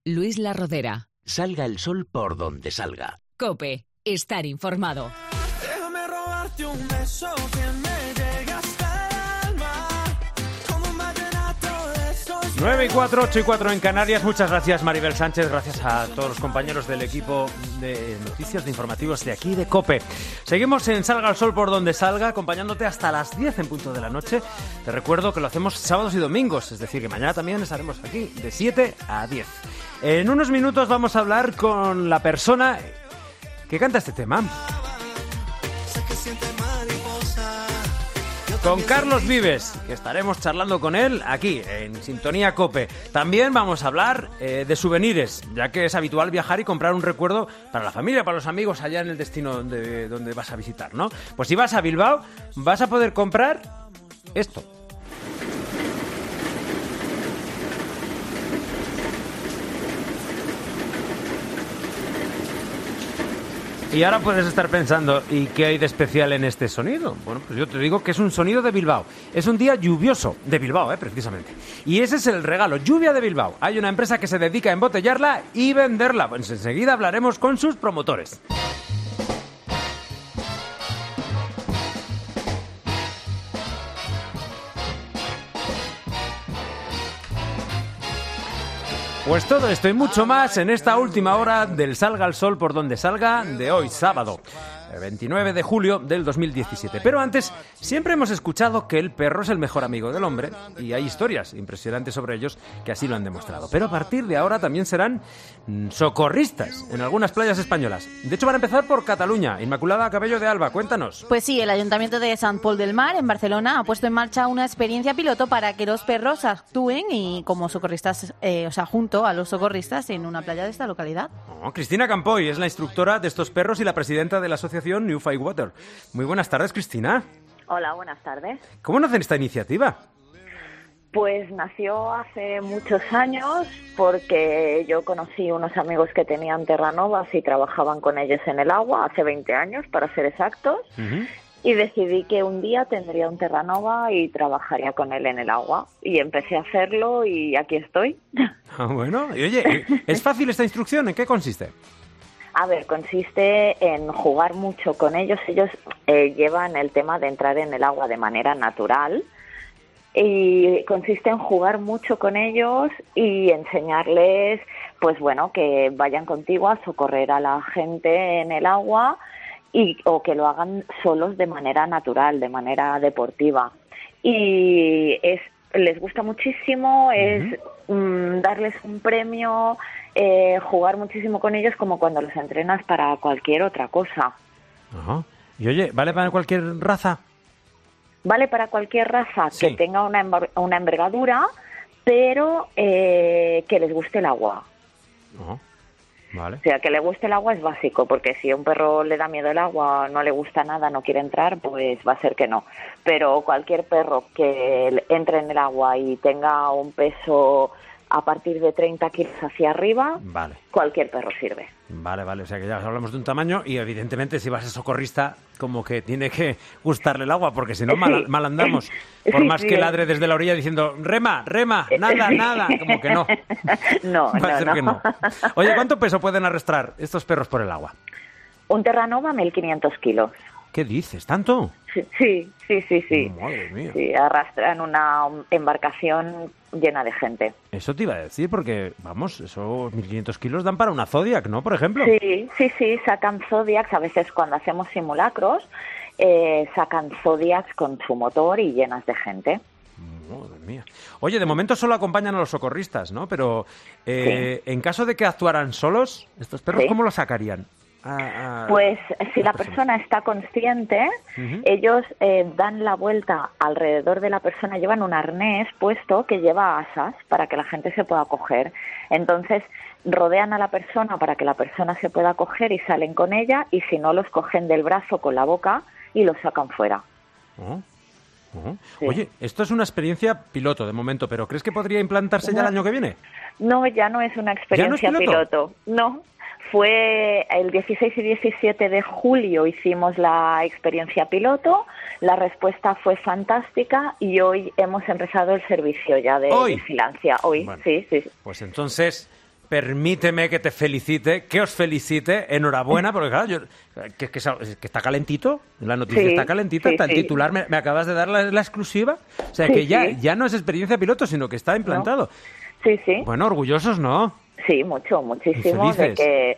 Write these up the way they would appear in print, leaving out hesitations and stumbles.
Luis La Rodera. Salga el sol por donde salga. COPE. Estar informado. Déjame robarte un beso que me llegue hasta el alma, como un vallenato de esos. 9:04, 8:04 en Canarias. Muchas gracias, Maribel Sánchez. Gracias a todos los compañeros del equipo de noticias, de informativos de aquí, de COPE. Seguimos en Salga el sol por donde salga, acompañándote hasta las 10 en punto de la noche. Te recuerdo que lo hacemos sábados y domingos, es decir, que mañana también estaremos aquí de 7 a 10. En unos minutos vamos a hablar con la persona que canta este tema. Con Carlos Vives, que estaremos charlando con él aquí, en Sintonía COPE. También vamos a hablar de souvenirs, ya que es habitual viajar y comprar un recuerdo para la familia, para los amigos, allá en el destino donde vas a visitar, ¿no? Pues si vas a Bilbao, vas a poder comprar esto. Y ahora puedes estar pensando, ¿y qué hay de especial en este sonido? Bueno, pues yo te digo que es un sonido de Bilbao. Es un día lluvioso de Bilbao, precisamente. Y ese es el regalo, lluvia de Bilbao. Hay una empresa que se dedica a embotellarla y venderla. Pues enseguida hablaremos con sus promotores. Pues todo esto y mucho más en esta última hora del Salga el Sol por donde salga de hoy, sábado, 29 de julio del 2017. Pero antes, siempre hemos escuchado que el perro es el mejor amigo del hombre y hay historias impresionantes sobre ellos que así lo han demostrado. Pero a partir de ahora también serán socorristas en algunas playas españolas. De hecho, van a empezar por Cataluña. Inmaculada Cabello de Alba, cuéntanos. Pues sí, el Ayuntamiento de Sant Pol del Mar, en Barcelona, ha puesto en marcha una experiencia piloto para que los perros actúen y como socorristas, junto a los socorristas en una playa de esta localidad. Cristina Campoy es la instructora de estos perros y la presidenta de la asociación New Fight Water. Muy buenas tardes, Cristina. Hola, buenas tardes. ¿Cómo nace esta iniciativa? Pues nació hace muchos años porque yo conocí unos amigos que tenían terranovas y trabajaban con ellos en el agua, hace 20 años para ser exactos, y decidí que un día tendría un terranova y trabajaría con él en el agua. Y empecé a hacerlo y aquí estoy. Bueno, y oye, ¿es fácil esta instrucción? ¿En qué consiste? A ver, consiste en jugar mucho con ellos. Ellos llevan el tema de entrar en el agua de manera natural y consiste en jugar mucho con ellos y enseñarles, pues bueno, que vayan contigo a socorrer a la gente en el agua o que lo hagan solos de manera natural, de manera deportiva. Y les gusta muchísimo, darles un premio, jugar muchísimo con ellos como cuando los entrenas para cualquier otra cosa. Ajá. Y oye, ¿vale para cualquier raza? Vale para cualquier raza sí, que tenga una envergadura, pero que les guste el agua. Ajá. Vale. O sea, que le guste el agua es básico, porque si a un perro le da miedo el agua, no le gusta nada, no quiere entrar, pues va a ser que no. Pero cualquier perro que entre en el agua y tenga un peso a partir de 30 kilos hacia arriba, vale, cualquier perro sirve. Vale, o sea que ya hablamos de un tamaño y evidentemente si vas a socorrista como que tiene que gustarle el agua porque si no mal andamos. Por más que ladre desde la orilla diciendo rema, nada, como que no. No. Que no. Oye, ¿cuánto peso pueden arrastrar estos perros por el agua? Un terranova, 1.500 kilos. ¿Qué dices? ¿Tanto? Sí. Madre mía. Sí, arrastran una embarcación llena de gente. Eso te iba a decir, porque, vamos, esos 1.500 kilos dan para una Zodiac, ¿no? Por ejemplo. Sí, sacan Zodiacs. A veces cuando hacemos simulacros, sacan Zodiacs con su motor y llenas de gente. Madre mía. Oye, de momento solo acompañan a los socorristas, ¿no? Pero en caso de que actuaran solos, ¿estos perros cómo los sacarían? Pues si la persona está consciente, ellos dan la vuelta alrededor de la persona, llevan un arnés puesto que lleva asas para que la gente se pueda coger. Entonces rodean a la persona para que la persona se pueda coger y salen con ella, y si no, los cogen del brazo con la boca y los sacan fuera. Sí. Oye, esto es una experiencia piloto de momento, pero ¿crees que podría implantarse ya el año que viene? No, ya no es una experiencia piloto. No. Fue el 16 y 17 de julio hicimos la experiencia piloto, la respuesta fue fantástica y hoy hemos empezado el servicio ya de vigilancia. Hoy, bueno, sí. Pues entonces, permíteme que te felicite, que os felicite, enhorabuena, porque claro, que está calentito, la noticia está calentita, está el titular, me acabas de dar la exclusiva, o sea que ya no es experiencia piloto, sino que está implantado. No. Sí. Bueno, orgullosos, ¿no? Sí, muchísimo de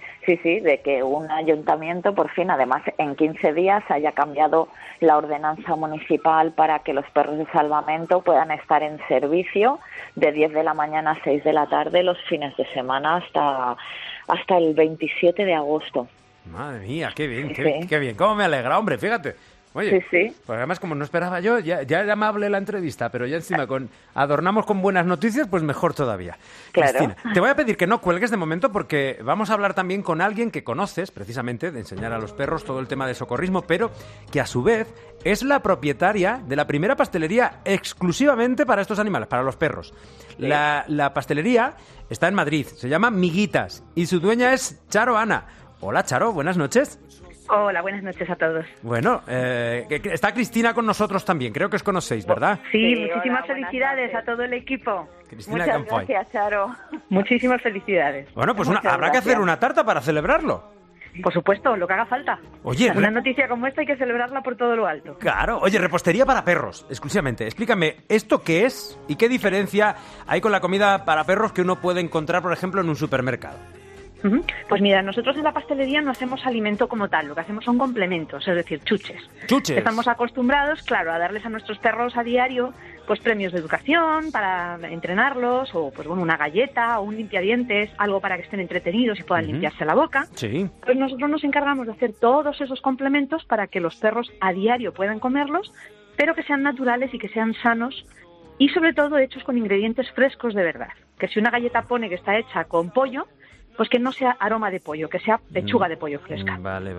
que un ayuntamiento por fin, además en 15 días, haya cambiado la ordenanza municipal para que los perros de salvamento puedan estar en servicio de 10 de la mañana a 6 de la tarde los fines de semana hasta el 27 de agosto. Madre mía, qué bien, qué bien. ¿Cómo me alegra, hombre? Fíjate. Oye, pues además como no esperaba yo, ya era amable la entrevista, pero ya encima adornamos con buenas noticias, pues mejor todavía. Claro. Cristina, te voy a pedir que no cuelgues de momento porque vamos a hablar también con alguien que conoces, precisamente, de enseñar a los perros todo el tema de socorrismo, pero que a su vez es la propietaria de la primera pastelería exclusivamente para estos animales, para los perros. Sí. La pastelería está en Madrid, se llama Miguitas y su dueña es Charo Ana. Hola Charo, buenas noches. Hola, buenas noches a todos. Bueno, está Cristina con nosotros también, creo que os conocéis, ¿verdad? Sí, muchísimas felicidades a todo el equipo. Cristina Muchas gracias, Charo. Muchísimas felicidades. Bueno, pues habrá que hacer una tarta para celebrarlo. Por supuesto, lo que haga falta. Oye, una noticia como esta hay que celebrarla por todo lo alto. Claro. Oye, repostería para perros, exclusivamente. Explícame, ¿esto qué es y qué diferencia hay con la comida para perros que uno puede encontrar, por ejemplo, en un supermercado? Pues mira, nosotros en la pastelería no hacemos alimento como tal, lo que hacemos son complementos, es decir, chuches. ¿Chuches? Estamos acostumbrados, claro, a darles a nuestros perros a diario pues premios de educación para entrenarlos, o pues bueno, una galleta o un limpiadientes, algo para que estén entretenidos y puedan limpiarse la boca. Sí. Pues nosotros nos encargamos de hacer todos esos complementos para que los perros a diario puedan comerlos, pero que sean naturales y que sean sanos y sobre todo hechos con ingredientes frescos de verdad. Que si una galleta pone que está hecha con pollo, pues que no sea aroma de pollo, que sea pechuga de pollo fresca. Vale.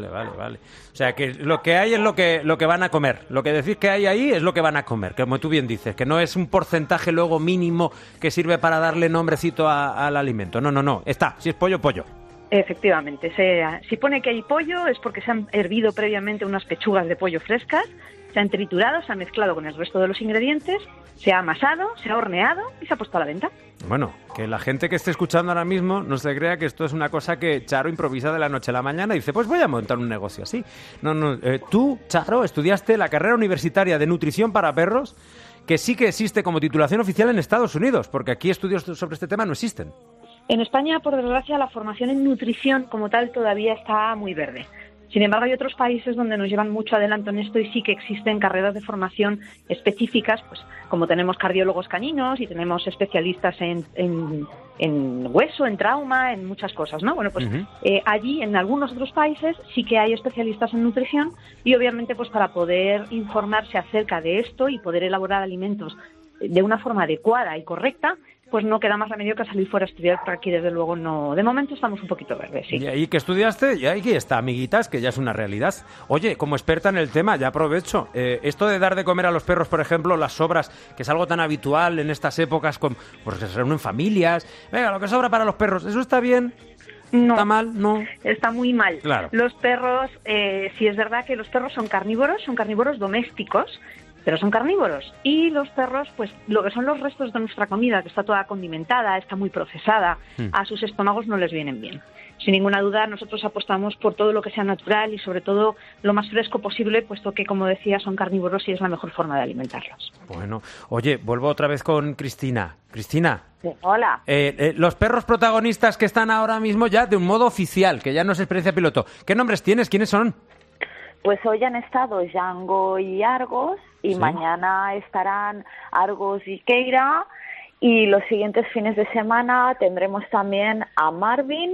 O sea, que lo que hay es lo que van a comer. Lo que decís que hay ahí es lo que van a comer, como tú bien dices, que no es un porcentaje luego mínimo que sirve para darle nombrecito al alimento. No. Está, si es pollo, pollo. Efectivamente. Si pone que hay pollo es porque se han hervido previamente unas pechugas de pollo frescas, se han triturado, se han mezclado con el resto de los ingredientes, se ha amasado, se ha horneado y se ha puesto a la venta. Bueno, que la gente que esté escuchando ahora mismo no se crea que esto es una cosa que Charo improvisa de la noche a la mañana y dice, pues voy a montar un negocio así. No. Tú, Charo, estudiaste la carrera universitaria de nutrición para perros, que sí que existe como titulación oficial en Estados Unidos, porque aquí estudios sobre este tema no existen. En España, por desgracia, la formación en nutrición como tal todavía está muy verde. Sin embargo, hay otros países donde nos llevan mucho adelanto en esto y sí que existen carreras de formación específicas, pues como tenemos cardiólogos caninos y tenemos especialistas en hueso, en trauma, en muchas cosas, ¿no? Bueno, pues allí, en algunos otros países, sí que hay especialistas en nutrición y obviamente pues para poder informarse acerca de esto y poder elaborar alimentos de una forma adecuada y correcta, pues no queda más remedio que salir fuera a estudiar, porque aquí desde luego no. De momento estamos un poquito verdes, sí. ¿Y ahí que estudiaste? Y ahí está, Amiguitas, que ya es una realidad. Oye, como experta en el tema, ya aprovecho, esto de dar de comer a los perros, por ejemplo, las sobras, que es algo tan habitual en estas épocas, pues que se reúnen familias, venga, lo que sobra para los perros, ¿eso está bien? No. ¿Está mal? No. Está muy mal. Claro. Los perros, sí es verdad que los perros son carnívoros domésticos, pero son carnívoros. Y los perros, pues lo que son los restos de nuestra comida, que está toda condimentada, está muy procesada, a sus estómagos no les vienen bien. Sin ninguna duda, nosotros apostamos por todo lo que sea natural y sobre todo lo más fresco posible, puesto que, como decía, son carnívoros y es la mejor forma de alimentarlos. Bueno, oye, vuelvo otra vez con Cristina. Cristina. Sí, hola. Los perros protagonistas que están ahora mismo ya de un modo oficial, que ya no es experiencia piloto, ¿qué nombres tienes? ¿Quiénes son? Pues hoy han estado Django y Argos y ¿sí? Mañana estarán Argos y Keira y los siguientes fines de semana tendremos también a Marvin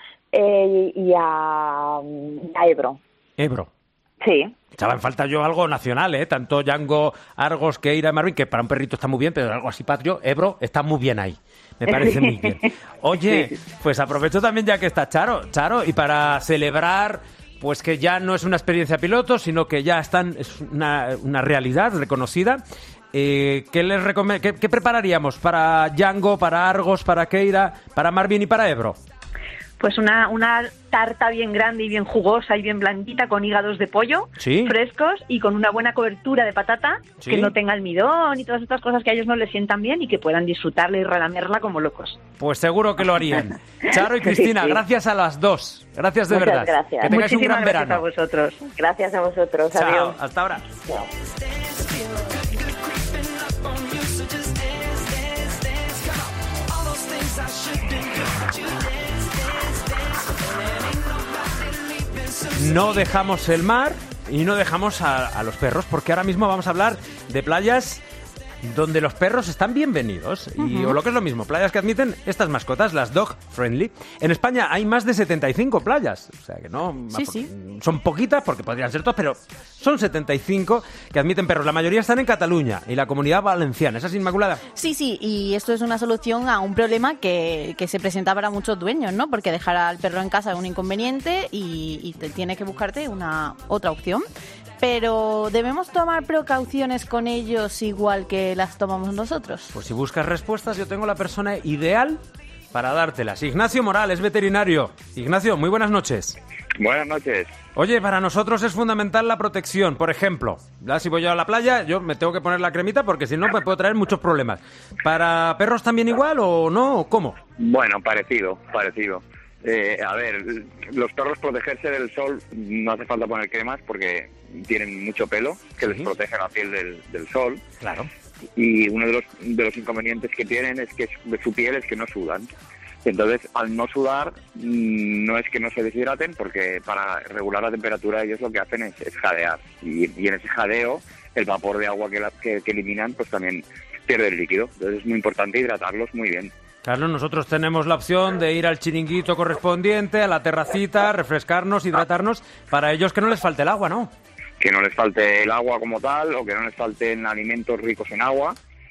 y a Ebro. Ebro. Sí. Echaba en falta yo algo nacional, Tanto Django, Argos, Keira, Marvin, que para un perrito está muy bien, pero algo así patrio, Ebro, está muy bien ahí. Me parece muy bien. Oye, pues aprovecho también ya que está Charo, y para celebrar pues que ya no es una experiencia piloto, sino que ya es una realidad reconocida. ¿Qué prepararíamos para Django, para Argos, para Keira, para Marvin y para Ebro? Pues una tarta bien grande y bien jugosa y bien blandita con hígados de pollo frescos y con una buena cobertura de patata que no tenga almidón y todas estas cosas que a ellos no les sientan bien y que puedan disfrutarla y relamerla como locos. Pues seguro que lo harían. Charo y Cristina, gracias a las dos. Gracias de verdad. Gracias. Que tengáis un gran verano. A vosotros. Gracias a vosotros. Chao, Adiós. hasta ahora. Chao. No dejamos el mar y no dejamos a los perros, porque ahora mismo vamos a hablar de playas donde los perros están bienvenidos o lo que es lo mismo, playas que admiten estas mascotas, las dog friendly. En España hay más de 75 playas, o sea que no son poquitas porque podrían ser todas, pero son 75 que admiten perros. La mayoría están en Cataluña y la Comunidad Valenciana. ¿Esa es Inmaculada? Sí, y esto es una solución a un problema que se presenta para muchos dueños, ¿no? Porque dejar al perro en casa es un inconveniente y te tienes que buscarte otra opción. Pero ¿debemos tomar precauciones con ellos igual que las tomamos nosotros? Pues si buscas respuestas, yo tengo la persona ideal para dártelas. Ignacio Morales, veterinario. Ignacio, muy buenas noches. Buenas noches. Oye, para nosotros es fundamental la protección. Por ejemplo, si voy yo a la playa, yo me tengo que poner la cremita porque si no me puedo traer muchos problemas. ¿Para perros también igual o no? ¿O cómo? Bueno, parecido. A ver, los perros protegerse del sol no hace falta poner cremas porque tienen mucho pelo que les protege la piel del sol. Claro. Y uno de los inconvenientes que tienen es que su piel es que no sudan. Entonces, al no sudar, no es que no se deshidraten, porque para regular la temperatura ellos lo que hacen es jadear. Y en ese jadeo, el vapor de agua que eliminan, pues también pierde el líquido. Entonces es muy importante hidratarlos muy bien. Claro, nosotros tenemos la opción de ir al chiringuito correspondiente, a la terracita, refrescarnos, hidratarnos, para ellos que no les falte el agua, ¿no? Que no les falte el agua como tal, o que no les falten alimentos ricos en agua,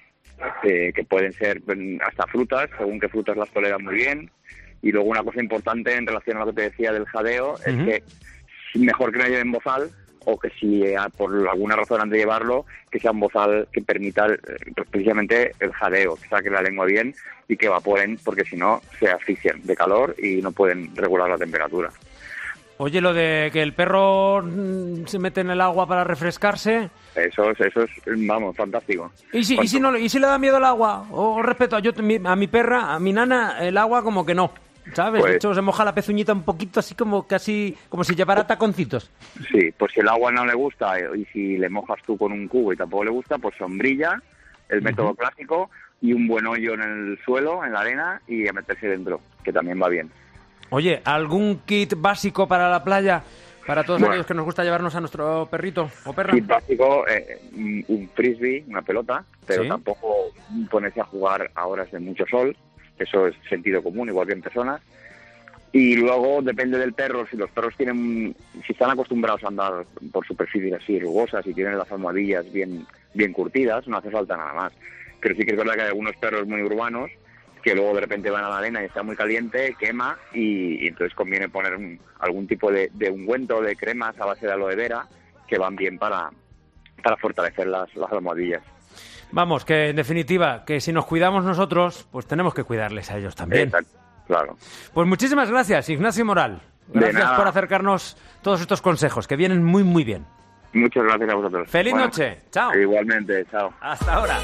que pueden ser hasta frutas, según qué frutas las toleran muy bien. Y luego una cosa importante en relación a lo que te decía del jadeo, es que mejor que no lleven bozal, o que si por alguna razón han de llevarlo, que sea un bozal que permita precisamente el jadeo, que saque la lengua bien y que evaporen, porque si no se asfixian de calor y no pueden regular la temperatura. Oye, lo de que el perro se mete en el agua para refrescarse... Eso es, vamos, fantástico. ¿Y si le da miedo el agua? O respeto, a mi perra, a mi nana, el agua como que no, ¿sabes? Pues, de hecho, se moja la pezuñita un poquito así como si llevara taconcitos. Sí, pues si el agua no le gusta y si le mojas tú con un cubo y tampoco le gusta, pues sombrilla, el método clásico, y un buen hoyo en el suelo, en la arena, y a meterse dentro, que también va bien. Oye, ¿algún kit básico para la playa? Para todos aquellos que nos gusta llevarnos a nuestro perrito o perra. Kit básico, un frisbee, una pelota, pero tampoco ponerse a jugar a horas de mucho sol. Eso es sentido común, igual que en personas. Y luego depende del perro. Si los perros si están acostumbrados a andar por superficies así rugosas y tienen las almohadillas bien curtidas, no hace falta nada más. Pero sí que es verdad que hay algunos perros muy urbanos que luego de repente van a la arena y está muy caliente, quema, y entonces conviene poner algún tipo de ungüento, de cremas a base de aloe vera, que van bien para fortalecer las almohadillas. Vamos, que en definitiva, que si nos cuidamos nosotros, pues tenemos que cuidarles a ellos también. Exacto, claro. Pues muchísimas gracias, Ignacio Moral. Gracias por acercarnos todos estos consejos, que vienen muy, muy bien. Muchas gracias a vosotros. ¡Feliz noche! ¡Chao! Igualmente, chao. Hasta ahora.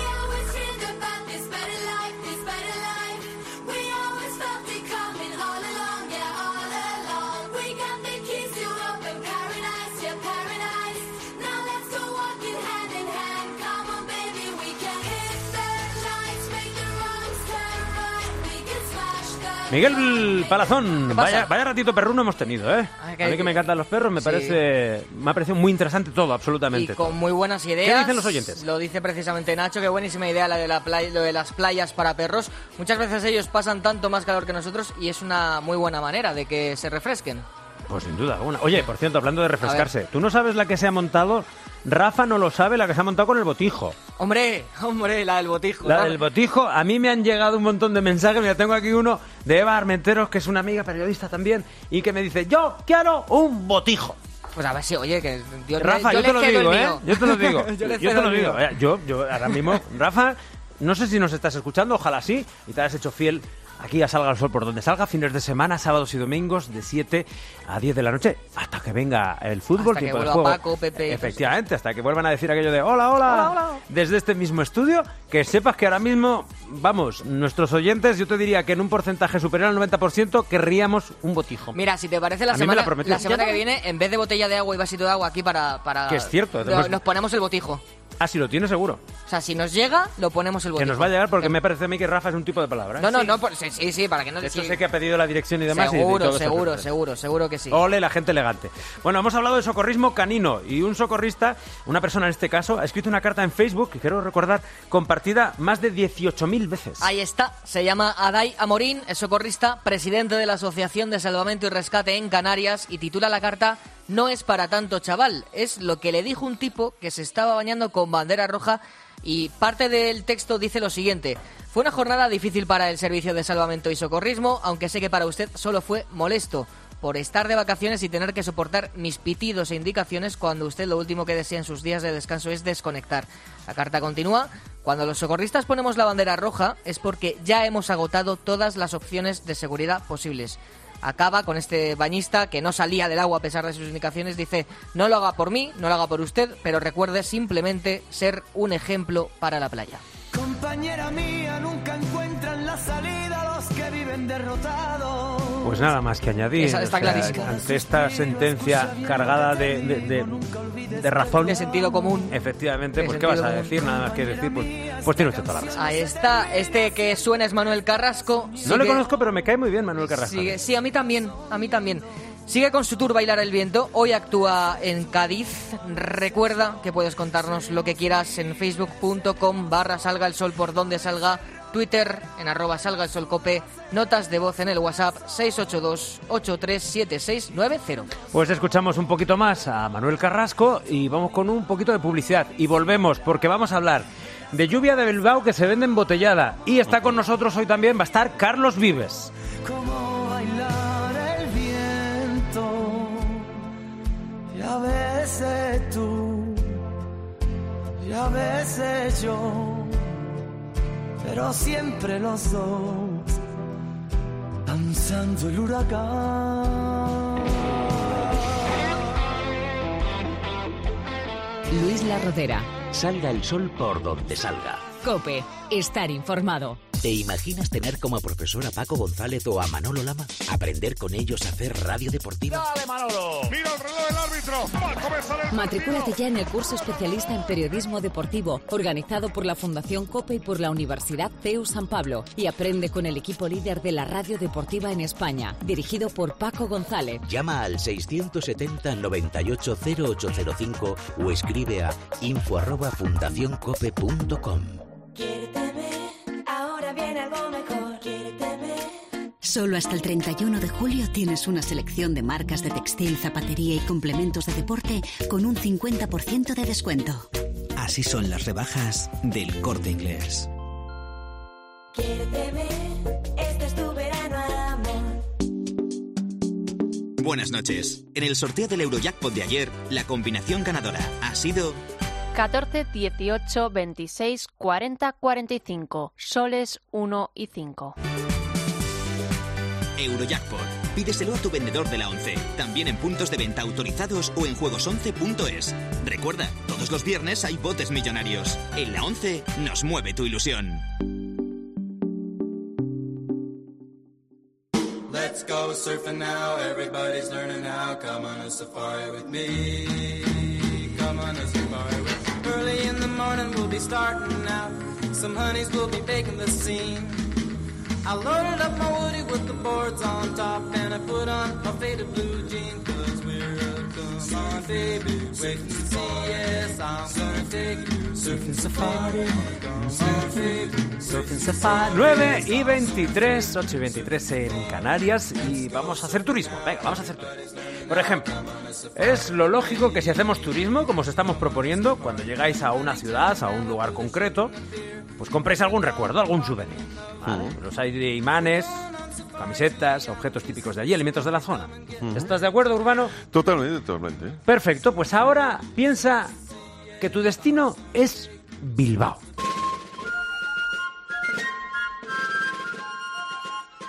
Miguel Palazón, vaya ratito perruno hemos tenido, ¿eh? A mí que me encantan los perros, me ha parecido muy interesante todo, absolutamente. Y con muy buenas ideas. ¿Qué dicen los oyentes? Lo dice precisamente Nacho, qué buenísima idea lo de las playas para perros. Muchas veces ellos pasan tanto más calor que nosotros y es una muy buena manera de que se refresquen. Pues sin duda alguna. Oye, por cierto, hablando de refrescarse, ¿tú no sabes la que se ha montado? Rafa no lo sabe, la que se ha montado con el botijo. Hombre, la del botijo. La del botijo, a mí me han llegado un montón de mensajes. Mira, tengo aquí uno de Eva Armenteros, que es una amiga periodista también, y que me dice, yo quiero un botijo. Pues a ver si, oye, que... Rafa, yo te lo digo, ¿eh? Yo te lo digo. Yo te lo digo. Yo ahora mismo, Rafa, no sé si nos estás escuchando, ojalá sí, y te has hecho fiel aquí a Salga el Sol por donde salga, fines de semana, sábados y domingos, de 7 a 10 de la noche, hasta que venga el fútbol, Hasta que tiempo de vuelva juego. Paco, Pepe. Efectivamente, hasta que vuelvan a decir aquello de hola, hola, desde este mismo estudio, que sepas que ahora mismo, vamos, nuestros oyentes, yo te diría que en un porcentaje superior al 90% querríamos un botijo. Mira, si te parece, A mí me la prometió. la semana que viene, en vez de botella de agua y vasito de agua aquí para Que es cierto, nos ponemos el botijo. Ah, si lo tiene seguro. O sea, si nos llega, lo ponemos el botijo. Que nos va a llegar porque me parece a mí que Rafa es un tipo de palabra, ¿eh? No, sí, para que no... De hecho, sé que ha pedido la dirección y demás. Seguro que sí. Ole, la gente elegante. Bueno, hemos hablado de socorrismo canino y un socorrista, una persona en este caso, ha escrito una carta en Facebook, que quiero recordar, compartida más de 18.000 veces. Ahí está, se llama Aday Amorín, es socorrista, presidente de la Asociación de Salvamento y Rescate en Canarias, y titula la carta "No es para tanto, chaval", es lo que le dijo un tipo que se estaba bañando con bandera roja, y parte del texto dice lo siguiente: "Fue una jornada difícil para el Servicio de Salvamento y Socorrismo, aunque sé que para usted solo fue molesto por estar de vacaciones y tener que soportar mis pitidos e indicaciones cuando usted lo último que desea en sus días de descanso es desconectar". La carta continúa: "Cuando los socorristas ponemos la bandera roja es porque ya hemos agotado todas las opciones de seguridad posibles". Acaba con este bañista que no salía del agua a pesar de sus indicaciones. Dice: "No lo haga por mí, no lo haga por usted, pero recuerde simplemente ser un ejemplo para la playa". Compañera mía, nunca encuentran la salida los que viven derrotados. Pues nada más que añadir. Esa está clarísimo. Ante esta sentencia cargada de razón. De sentido común. Efectivamente, De pues ¿qué vas a sentido decir? Nada más que decir, pues tiene usted toda la razón. Ahí está, este que suena es Manuel Carrasco. No le conozco, pero me cae muy bien Manuel Carrasco. Sí, a mí también. Sigue con su tour Bailar el Viento. Hoy actúa en Cádiz. Recuerda que puedes contarnos lo que quieras en facebook.com/salga el sol por donde salga, Twitter en @salgaelsolcope, notas de voz en el WhatsApp 682-837690. Pues escuchamos un poquito más a Manuel Carrasco y vamos con un poquito de publicidad. Y volvemos porque vamos a hablar de lluvia de Bilbao que se vende embotellada. Y está con nosotros hoy también, va a estar Carlos Vives. Como bailar el viento, y a veces tú, y a veces yo, pero siempre los dos, danzando el huracán. Luis La Rodera. Salga el sol por donde salga. COPE. Estar informado. ¿Te imaginas tener como profesor a Paco González o a Manolo Lama? ¿Aprender con ellos a hacer radio deportiva? ¡Dale, Manolo! ¡Mira el reloj del árbitro! ¡Va a comenzar el Matricúlate ya en el curso especialista en periodismo deportivo, organizado por la Fundación COPE y por la Universidad CEU San Pablo, y aprende con el equipo líder de la radio deportiva en España, dirigido por Paco González. Llama al 670-98-0805 o escribe a info@fundacioncope.com. Ahora viene algo mejor. Solo hasta el 31 de julio tienes una selección de marcas de textil, zapatería y complementos de deporte con un 50% de descuento. Así son las rebajas del Corte Inglés. Quiérteme, este es tu verano, amor. Buenas noches. En el sorteo del Eurojackpot de ayer, la combinación ganadora ha sido 14, 18, 26, 40, 45. Soles 1 y 5. Eurojackpot. Pídeselo a tu vendedor de la 11, también en puntos de venta autorizados o en juegos11.es. Recuerda, todos los viernes hay botes millonarios. En la 11 nos mueve tu ilusión. Let's go surfing now, everybody's learning how. Come on a safari with me. Come on a safari with me. Early in the morning we'll be starting out. Some honeys will be baking the scene. I loaded up my woody with the boards on top, and I put on my faded blue jeans, 'cause we're a come on baby, wait and see, yes, I'm gonna take you surfing safari, come on baby, surfing safari. 9 y 23, 8 y 23 en Canarias, y vamos a hacer turismo. Venga, vamos a hacer turismo. Por ejemplo, es lo lógico que si hacemos turismo, como os estamos proponiendo, cuando llegáis a una ciudad, a un lugar concreto, pues compréis algún recuerdo, algún souvenir. ¿Vale? Los hay de imanes, camisetas, objetos típicos de allí, alimentos de la zona. ¿Estás de acuerdo, Urbano? Totalmente. Perfecto, pues ahora piensa que tu destino es Bilbao.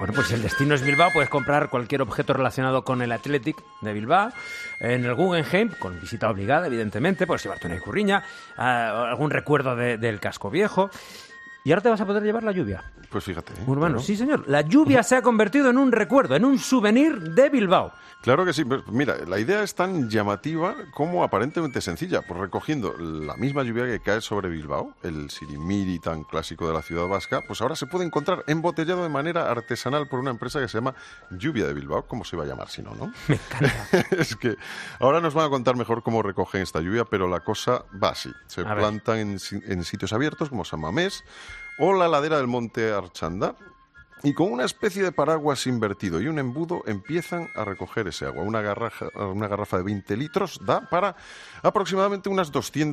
Bueno, pues si el destino es Bilbao, puedes comprar cualquier objeto relacionado con el Athletic de Bilbao. En el Guggenheim, con visita obligada, evidentemente, puedes llevarte una icurriña, algún recuerdo del casco viejo. Y ahora te vas a poder llevar la lluvia. Pues fíjate. Urbano, sí señor. La lluvia se ha convertido en un recuerdo, en un souvenir de Bilbao. Claro que sí. Mira, la idea es tan llamativa como aparentemente sencilla. Pues recogiendo la misma lluvia que cae sobre Bilbao, el sirimiri tan clásico de la ciudad vasca, pues ahora se puede encontrar embotellado de manera artesanal por una empresa que se llama Lluvia de Bilbao. ¿Cómo se iba a llamar si no? Me encanta. Es que ahora nos van a contar mejor cómo recogen esta lluvia, pero la cosa va así. Se plantan en sitios abiertos como San Mamés o la ladera del Monte Archanda, y con una especie de paraguas invertido y un embudo empiezan a recoger ese agua. Una garrafa de 20 litros da para aproximadamente unas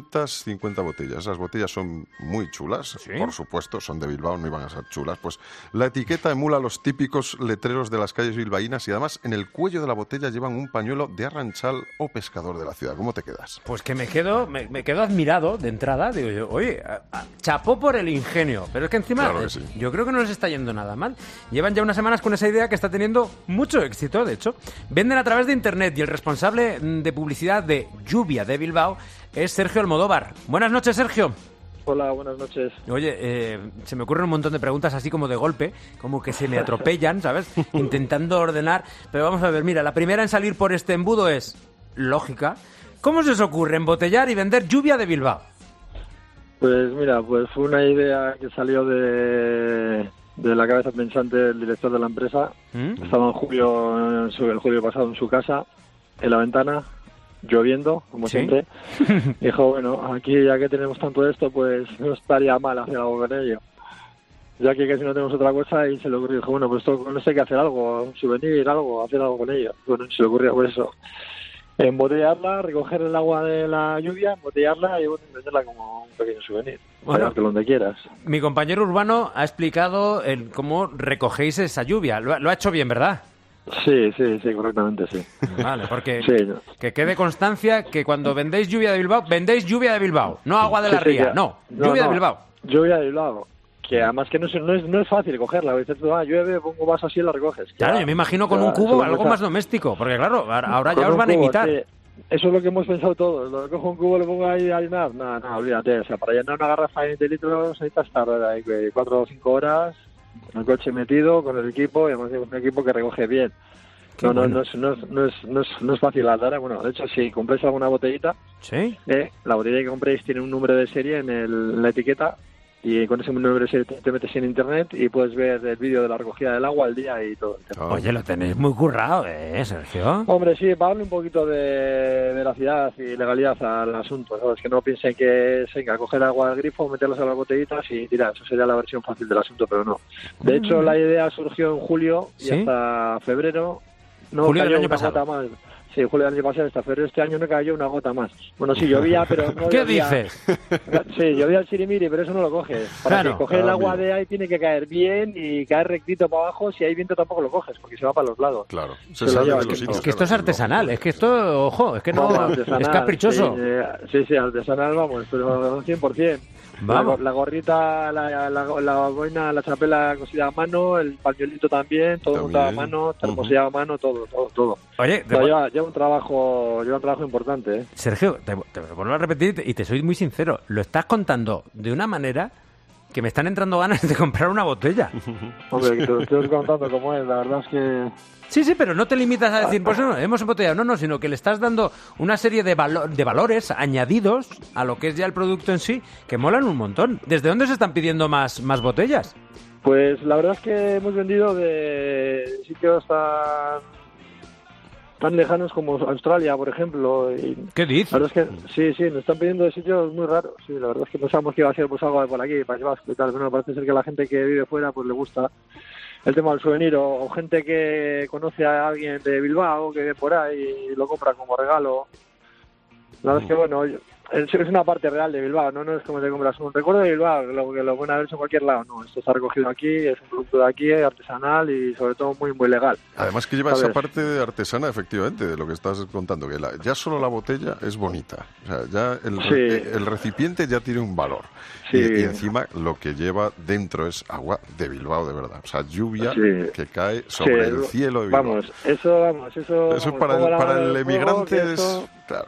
250 botellas. Las botellas son muy chulas, ¿sí? Por supuesto, son de Bilbao, no iban a ser chulas. Pues la etiqueta emula los típicos letreros de las calles bilbaínas y además en el cuello de la botella llevan un pañuelo de arranchal o pescador de la ciudad. ¿Cómo te quedas? Pues que me quedo admirado de entrada. Digo yo, oye, chapó por el ingenio. Pero es que encima, claro que sí. Yo creo que no les está yendo nada mal. Llevan ya unas semanas con esa idea que está teniendo mucho éxito, de hecho. Venden a través de internet y el responsable de publicidad de Lluvia de Bilbao es Sergio Almodóvar. Buenas noches, Sergio. Hola, buenas noches. Oye, se me ocurren un montón de preguntas así como de golpe, como que se me atropellan, ¿sabes? Intentando ordenar. Pero vamos a ver, mira, la primera en salir por este embudo es lógica. ¿Cómo se os ocurre embotellar y vender Lluvia de Bilbao? Pues mira, pues fue una idea que salió de la cabeza pensante del director de la empresa. Estaba en julio pasado en su casa, en la ventana, lloviendo, como siempre. Dijo, bueno, aquí ya que tenemos tanto de esto, pues no estaría mal hacer algo con ello. Ya que casi no tenemos otra cosa, y se le ocurrió, dijo, bueno, pues con esto hay que hacer algo, un souvenir, algo, hacer algo con ello. Bueno, se le ocurrió por eso. Embotellarla, recoger el agua de la lluvia, embotellarla y bueno, venderla como un pequeño souvenir. Bueno, que donde quieras. Mi compañero Urbano ha explicado cómo recogéis esa lluvia. Lo ha hecho bien, ¿verdad? Sí, correctamente, sí. Vale, porque que quede constancia que cuando vendéis Lluvia de Bilbao, vendéis Lluvia de Bilbao, no agua de la ría, Lluvia de Bilbao. Lluvia de Bilbao. Que además que no es fácil cogerla. Dices, llueve, pongo vaso así y la recoges. Claro, yo me imagino con un cubo algo más doméstico, porque claro, ahora ya os van a imitar. Sí. Eso es lo que hemos pensado todos. Lo cojo un cubo, lo pongo ahí a llenar. No, olvídate. O sea, para llenar una garrafa de 20 litros necesitas estar ahí 4 o 5 horas con el coche metido, con el equipo, y además es un equipo que recoge bien. No es fácil andar. Bueno, de hecho, si compréis alguna botellita, la botella que compréis tiene un número de serie en la etiqueta, y con ese número de serie te metes en internet y puedes ver el vídeo de la recogida del agua, el día y todo. Oye, lo tenéis muy currado, Sergio? Hombre, sí, para darle un poquito de veracidad y legalidad al asunto, ¿sabes? Que no piensen que es coger agua del grifo, meterlas a las botellitas y tirar. Eso sería la versión fácil del asunto, pero no. De hecho, la idea surgió en julio y hasta febrero no julio cayó del año una pasado. gota más. Sí, julio del año pasado hasta febrero este año no cayó una gota más. Bueno, sí, llovía, pero no ¿Qué llovía. dices? Sí, llovía el sirimiri, pero eso no lo coges. Para que coger el agua de ahí tiene que caer bien y caer rectito para abajo. Si hay viento tampoco lo coges, porque se va para los lados. Claro. Es que esto es artesanal, es que esto, ojo, es que no es caprichoso. Sí, artesanal, vamos, pero 100%. Vamos. La gorrita, la boina, la chapela cosida a mano, el pañuelito también, todo montado a mano, termosillado a mano, todo. Oye, lleva un trabajo importante, Sergio, te vuelvo a repetir y te soy muy sincero, lo estás contando de una manera que me están entrando ganas de comprar una botella. Hombre, que te lo estoy contando como es, la verdad es que... Sí, pero no te limitas a decir, pues no, hemos embotellado, no, sino que le estás dando una serie de valores añadidos a lo que es ya el producto en sí, que molan un montón. ¿Desde dónde se están pidiendo más botellas? Pues la verdad es que hemos vendido de sitios tan lejanos como Australia, por ejemplo. Y ¿qué dices? La verdad es que sí, nos están pidiendo de sitios muy raros. Sí, la verdad es que pensamos que iba a ser pues algo de por aquí, País Vasco y tal. Bueno, parece ser que a la gente que vive fuera pues le gusta el tema del souvenir, o gente que conoce a alguien de Bilbao que vive por ahí y lo compra como regalo. La verdad es que, bueno, es una parte real de Bilbao, no es como te compras un recuerdo de Bilbao, lo pueden haber hecho en cualquier lado, no, esto está recogido aquí, es un producto de aquí, artesanal y sobre todo muy, muy legal. Además que lleva esa parte artesana, efectivamente, de lo que estás contando, que ya solo la botella es bonita, o sea, ya el recipiente ya tiene un valor. Sí. Y encima lo que lleva dentro es agua de Bilbao, de verdad. O sea, lluvia que cae sobre el cielo de Bilbao. Vamos, eso para el emigrante es... Claro.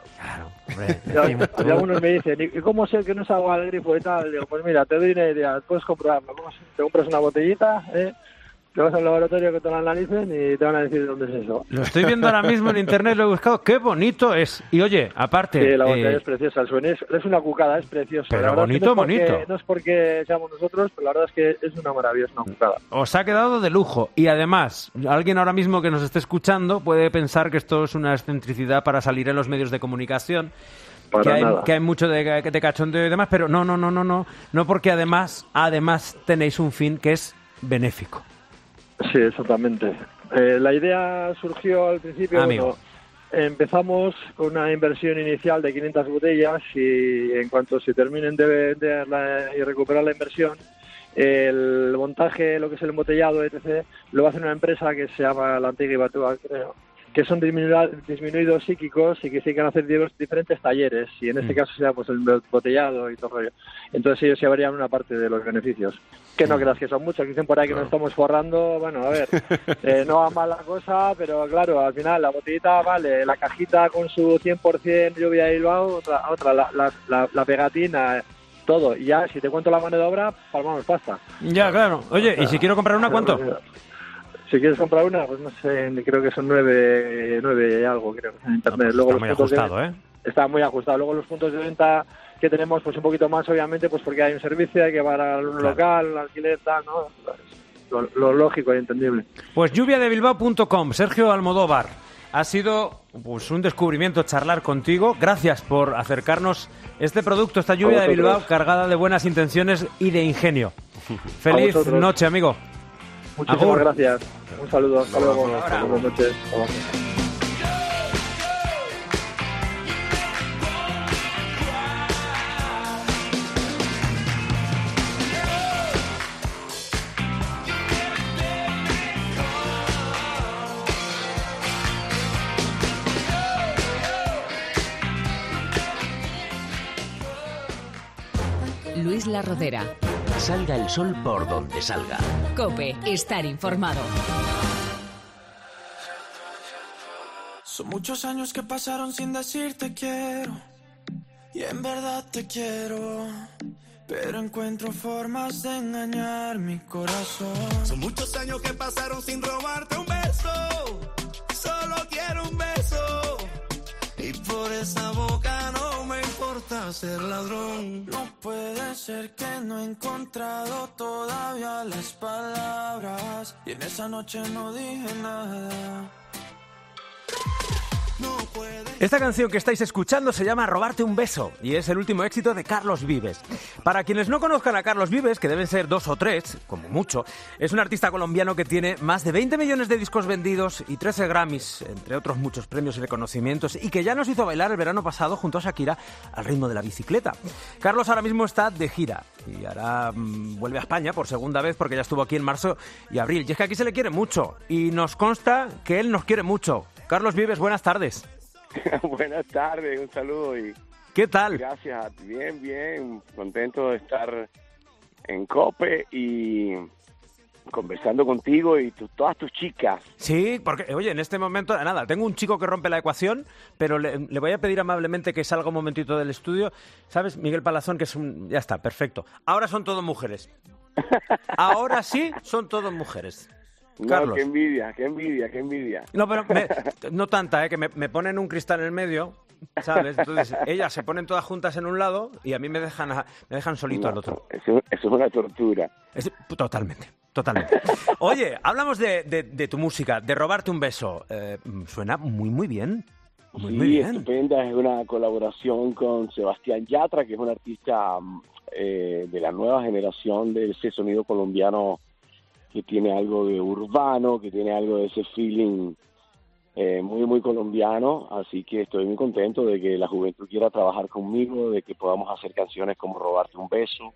Y algunos me dicen, ¿y cómo sé que no es agua del grifo y tal? Digo, pues mira, te doy una idea, puedes comprobarlo. Te compras una botellita, te vas al laboratorio que te lo analicen y te van a decir dónde es eso. Lo estoy viendo ahora mismo en internet, lo he buscado. ¡Qué bonito es! Y oye, aparte... Sí, la botella es preciosa. El sueño es una cucada, es precioso. Pero bonito, bonito. No es porque seamos nosotros, pero la verdad es que es una maravilla, es una cucada. Os ha quedado de lujo. Y además, alguien ahora mismo que nos esté escuchando puede pensar que esto es una excentricidad para salir en los medios de comunicación. Que hay mucho de cachondeo y demás, pero no. No, porque además tenéis un fin que es benéfico. Sí, exactamente. La idea surgió al principio, empezamos con una inversión inicial de 500 botellas y en cuanto se terminen de venderla y recuperar la inversión, el montaje, lo que es el embotellado, etc., lo va a hacer una empresa que se llama La Antigua y Batúa, creo, que son disminuidos psíquicos y que se van a hacer diferentes talleres, y en este caso sea pues el botellado y todo rollo. Entonces ellos se llevarían una parte de los beneficios. Que no creas que son muchos, que dicen por ahí que nos estamos forrando. Bueno, a ver, no va mal la cosa, pero claro, al final la botellita vale, la cajita con su 100% lluvia de Bilbao, otra la pegatina, todo. Y ya, si te cuento la mano de obra, palmamos pasta. Ya, claro. Oye, ¿y si quiero comprar una, cuánto? Si quieres comprar una, pues no sé, creo que son 9 y algo, creo, en internet. Pues luego está muy ajustado, Está muy ajustado. Luego los puntos de venta que tenemos, pues un poquito más, obviamente, pues porque hay un servicio, hay que pagar un local, alquiler, tal, ¿no? Lo lógico y entendible. Pues lluviadebilbao.com, Sergio Almodóvar. Ha sido pues un descubrimiento charlar contigo. Gracias por acercarnos este producto, esta lluvia de Bilbao, cargada de buenas intenciones y de ingenio. Feliz noche, amigo. Muchísimas gracias. Un saludo. Hasta luego. Buenas noches. Luis La Rodera. Salga el sol por donde salga. COPE, estar informado. Son muchos años que pasaron sin decirte quiero, y en verdad te quiero, pero encuentro formas de engañar mi corazón. Son muchos años que pasaron sin robarte un beso, solo quiero un beso, y por esa boca no me importa ser ladrón. No puede ser que no he encontrado todavía las palabras, y en esa noche no dije nada. Esta canción que estáis escuchando se llama Robarte un beso y es el último éxito de Carlos Vives. Para quienes no conozcan a Carlos Vives, que deben ser 2 o 3, como mucho, es un artista colombiano que tiene más de 20 millones de discos vendidos y 13 Grammys, entre otros muchos premios y reconocimientos, y que ya nos hizo bailar el verano pasado junto a Shakira al ritmo de la bicicleta. Carlos ahora mismo está de gira y ahora vuelve a España por segunda vez porque ya estuvo aquí en marzo y abril. Y es que aquí se le quiere mucho y nos consta que él nos quiere mucho. Carlos Vives, buenas tardes. Buenas tardes, un saludo y... ¿Qué tal? Gracias, bien, contento de estar en COPE y conversando contigo y todas tus chicas. Sí, porque, oye, en este momento, nada, tengo un chico que rompe la ecuación, pero le voy a pedir amablemente que salga un momentito del estudio. ¿Sabes? Miguel Palazón, que es un... Ya está, perfecto. Ahora son todas mujeres. Ahora sí son todas mujeres. No, Carlos. qué envidia. No, pero no tanta, que me ponen un cristal en el medio, ¿sabes? Entonces ellas se ponen todas juntas en un lado y a mí me dejan solito al otro. Eso es una tortura. Totalmente. Oye, hablamos de tu música, de Robarte un beso. Suena muy bien. Muy bien. Estupenda, es una colaboración con Sebastián Yatra, que es un artista de la nueva generación de ese sonido colombiano que tiene algo de urbano, que tiene algo de ese feeling muy, muy colombiano, así que estoy muy contento de que la juventud quiera trabajar conmigo, de que podamos hacer canciones como Robarte un beso.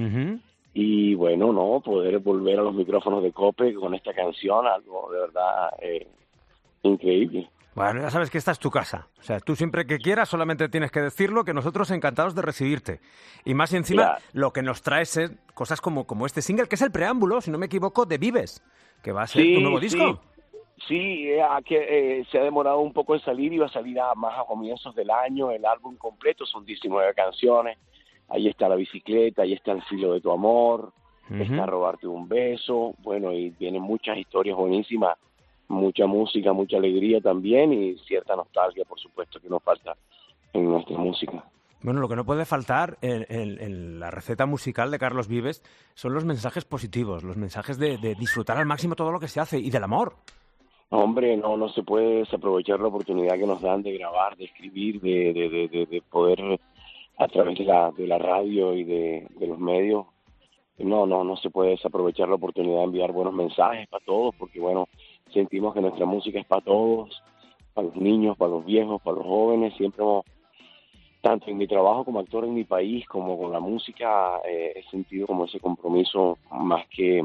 Y bueno, no, poder volver a los micrófonos de COPE con esta canción, algo de verdad increíble. Bueno, ya sabes que esta es tu casa. O sea, tú siempre que quieras solamente tienes que decirlo, que nosotros encantados de recibirte. Y más y encima, lo que nos traes es cosas como este single, que es el preámbulo, si no me equivoco, de Vives, que va a ser tu nuevo disco. Sí, se ha demorado un poco en salir, iba a salir más a comienzos del año, el álbum completo, son 19 canciones. Ahí está La Bicicleta, ahí está El Filo de tu Amor, está Robarte un beso, bueno, y vienen muchas historias buenísimas, mucha música, mucha alegría también y cierta nostalgia, por supuesto, que nos falta en nuestra música. Bueno, lo que no puede faltar en la receta musical de Carlos Vives son los mensajes positivos, los mensajes de disfrutar al máximo todo lo que se hace y del amor. Hombre, no se puede desaprovechar la oportunidad que nos dan de grabar, de escribir, de poder a través de la radio y de los medios. No se puede desaprovechar la oportunidad de enviar buenos mensajes para todos, porque bueno, sentimos que nuestra música es para todos, para los niños, para los viejos, para los jóvenes. Siempre tanto en mi trabajo como actor en mi país, como con la música, he sentido como ese compromiso más que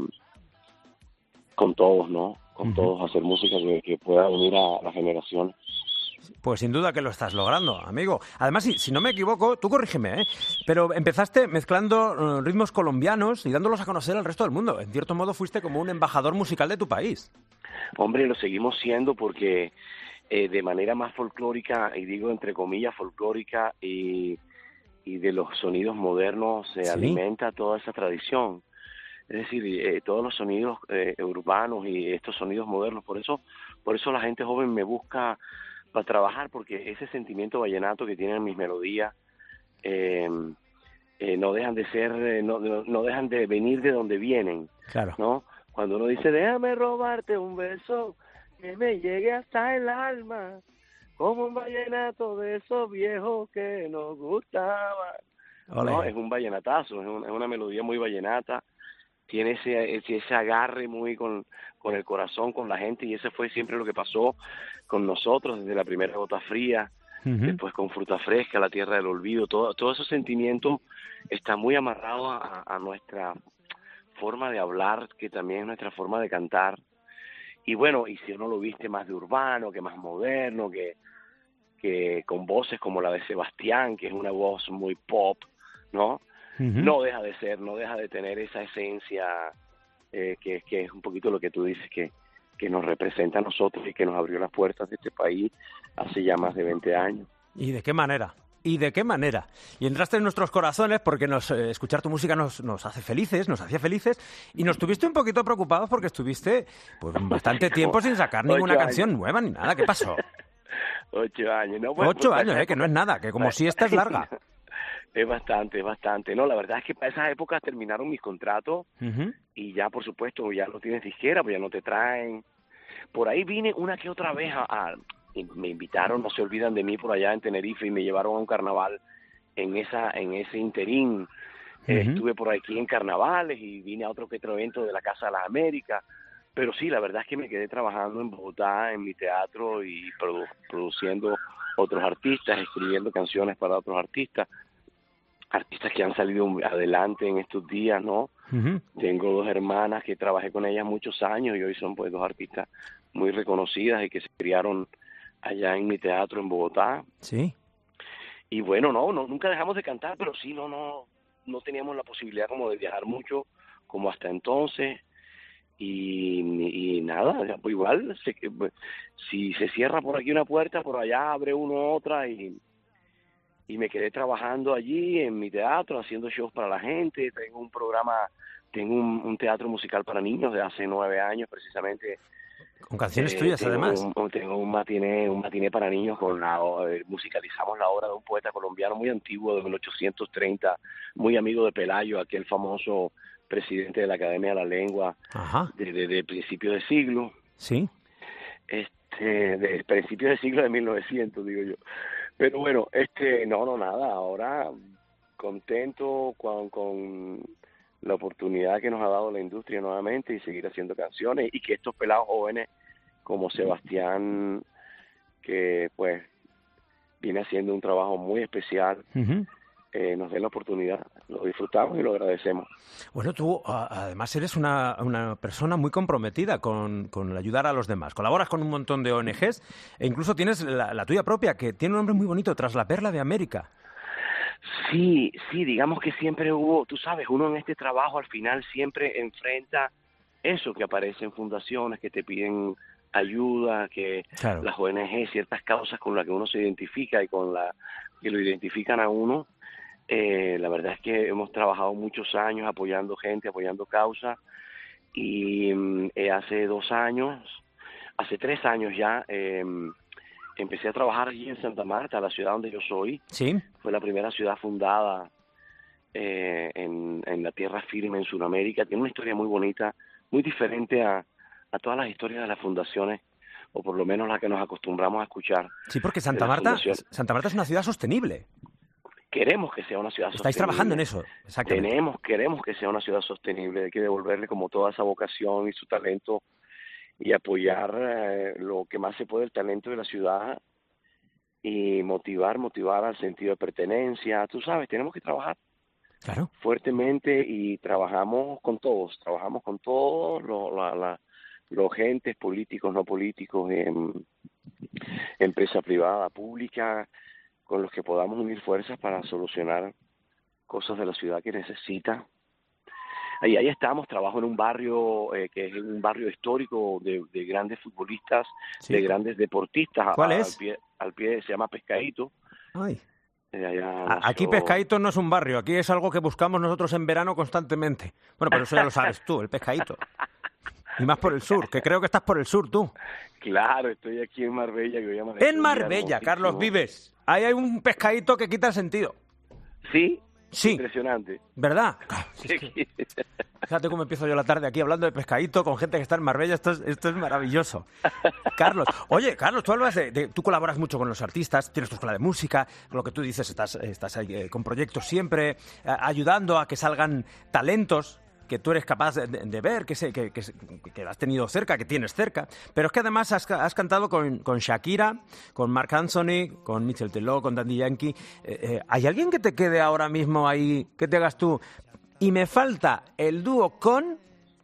con todos, ¿no? Con todos, hacer música que pueda unir a las generaciones. Pues sin duda que lo estás logrando, amigo. Además, si no me equivoco, tú corrígeme, pero empezaste mezclando ritmos colombianos y dándolos a conocer al resto del mundo. En cierto modo fuiste como un embajador musical de tu país. Hombre, lo seguimos siendo porque de manera más folclórica, y digo entre comillas folclórica, y de los sonidos modernos se alimenta toda esa tradición. Es decir, todos los sonidos urbanos y estos sonidos modernos, por eso la gente joven me busca para trabajar, porque ese sentimiento vallenato que tienen mis melodías no dejan de ser, no dejan de venir de donde vienen. Claro. ¿No? Cuando uno dice, déjame robarte un beso que me llegue hasta el alma, como un vallenato de esos viejos que nos gustaban. ¿No? Es un vallenatazo, es una melodía muy vallenata. Tiene ese agarre muy con el corazón, con la gente, y ese fue siempre lo que pasó con nosotros desde la primera Gota Fría, después con Fruta Fresca, La Tierra del Olvido. Todo ese sentimiento está muy amarrado a nuestra forma de hablar, que también es nuestra forma de cantar. Y bueno, y si uno lo viste más de urbano, que más moderno, que con voces como la de Sebastián, que es una voz muy pop, ¿no? No deja de tener esa esencia que es un poquito lo que tú dices, que nos representa a nosotros y que nos abrió las puertas de este país hace ya más de 20 años. ¿Y de qué manera? ¿Y de qué manera? Y entraste en nuestros corazones porque escuchar tu música nos hace felices, nos hacía felices, y nos tuviste un poquito preocupados porque estuviste pues bastante tiempo sin sacar ninguna canción nueva ni nada. ¿Qué pasó? 8 años, ¿no? Bueno, 8 años, que no es nada, que como si esta es larga. Es bastante. No, la verdad es que para esas épocas terminaron mis contratos y ya, por supuesto, ya no tienes disquera, pues ya no te traen. Por ahí vine una que otra vez y me invitaron, no se olvidan de mí, por allá en Tenerife, y me llevaron a un carnaval en ese interín. Estuve por aquí en carnavales y vine a otro que otro evento de la Casa de las Américas. Pero sí, la verdad es que me quedé trabajando en Bogotá, en mi teatro, y produciendo otros artistas, escribiendo canciones para otros artistas que han salido adelante en estos días, ¿no? Tengo 2 hermanas que trabajé con ellas muchos años y hoy son pues 2 artistas muy reconocidas y que se criaron allá en mi teatro en Bogotá. Sí. Y bueno, nunca dejamos de cantar, pero sí, no teníamos la posibilidad como de viajar mucho como hasta entonces. Y nada, pues igual, si se cierra por aquí una puerta, por allá abre uno otra, y me quedé trabajando allí en mi teatro, haciendo shows para la gente. Tengo un programa, tengo un teatro musical para niños de hace 9 años precisamente. Con canciones tuyas, además. Tengo un matiné para niños, musicalizamos la obra de un poeta colombiano muy antiguo, de 1830, muy amigo de Pelayo, aquel famoso presidente de la Academia de la Lengua de principios de siglo. Sí. De principios de siglo de 1900, digo yo. Pero bueno, nada, ahora contento con la oportunidad que nos ha dado la industria nuevamente y seguir haciendo canciones, y que estos pelados jóvenes como Sebastián que pues viene haciendo un trabajo muy especial. Nos den la oportunidad, lo disfrutamos y lo agradecemos. Bueno, tú además eres una persona muy comprometida con ayudar a los demás. Colaboras con un montón de ONGs e incluso tienes la tuya propia, que tiene un nombre muy bonito, Tras la Perla de América. Sí, digamos que siempre hubo, tú sabes, uno en este trabajo al final siempre enfrenta eso, que aparecen fundaciones que te piden ayuda, que claro. Las ONG, ciertas causas con las que uno se identifica y con la que lo identifican a uno. La verdad es que hemos trabajado muchos años apoyando gente, apoyando causas, y hace 3 años ya, empecé a trabajar allí en Santa Marta, la ciudad donde yo soy. Sí. Fue la primera ciudad fundada en la tierra firme en Sudamérica. Tiene una historia muy bonita, muy diferente a todas las historias de las fundaciones, o por lo menos las que nos acostumbramos a escuchar. Sí, porque Santa Marta es una ciudad sostenible. Queremos que sea una ciudad sostenible. Estáis trabajando en eso, exactamente. Queremos que sea una ciudad sostenible. Hay que devolverle como toda esa vocación y su talento y apoyar lo que más se puede el talento de la ciudad y motivar al sentido de pertenencia. Tú sabes, tenemos que trabajar fuertemente y trabajamos con todos los agentes políticos, no políticos, empresa privada, pública, con los que podamos unir fuerzas para solucionar cosas de la ciudad que necesita. Ahí estamos, trabajo en un barrio que es un barrio histórico de grandes futbolistas, de grandes deportistas. ¿Cuál es? Al pie se llama Pescadito. Ay. Aquí Pescadito no es un barrio, aquí es algo que buscamos nosotros en verano constantemente. Bueno, pero eso ya lo sabes tú, el Pescadito. Y más por el sur, que creo que estás por el sur tú. Claro, estoy aquí en Marbella. En Marbella, Carlos Vives. Ahí hay un pescadito que quita el sentido. ¿Sí? Sí. Impresionante. ¿Verdad? Fíjate cómo empiezo yo la tarde aquí hablando de pescadito con gente que está en Marbella. Esto es maravilloso. Carlos, tú hablas tú colaboras mucho con los artistas, tienes tu escuela de música, lo que tú dices, estás ahí con proyectos siempre, ayudando a que salgan talentos que tú eres capaz de ver, que has tenido cerca, que tienes cerca. Pero es que además has cantado con Shakira, con Marc Anthony, con Michel Teló, con Daddy Yankee. ¿Hay alguien que te quede ahora mismo ahí, que te hagas tú? Y me falta el dúo con...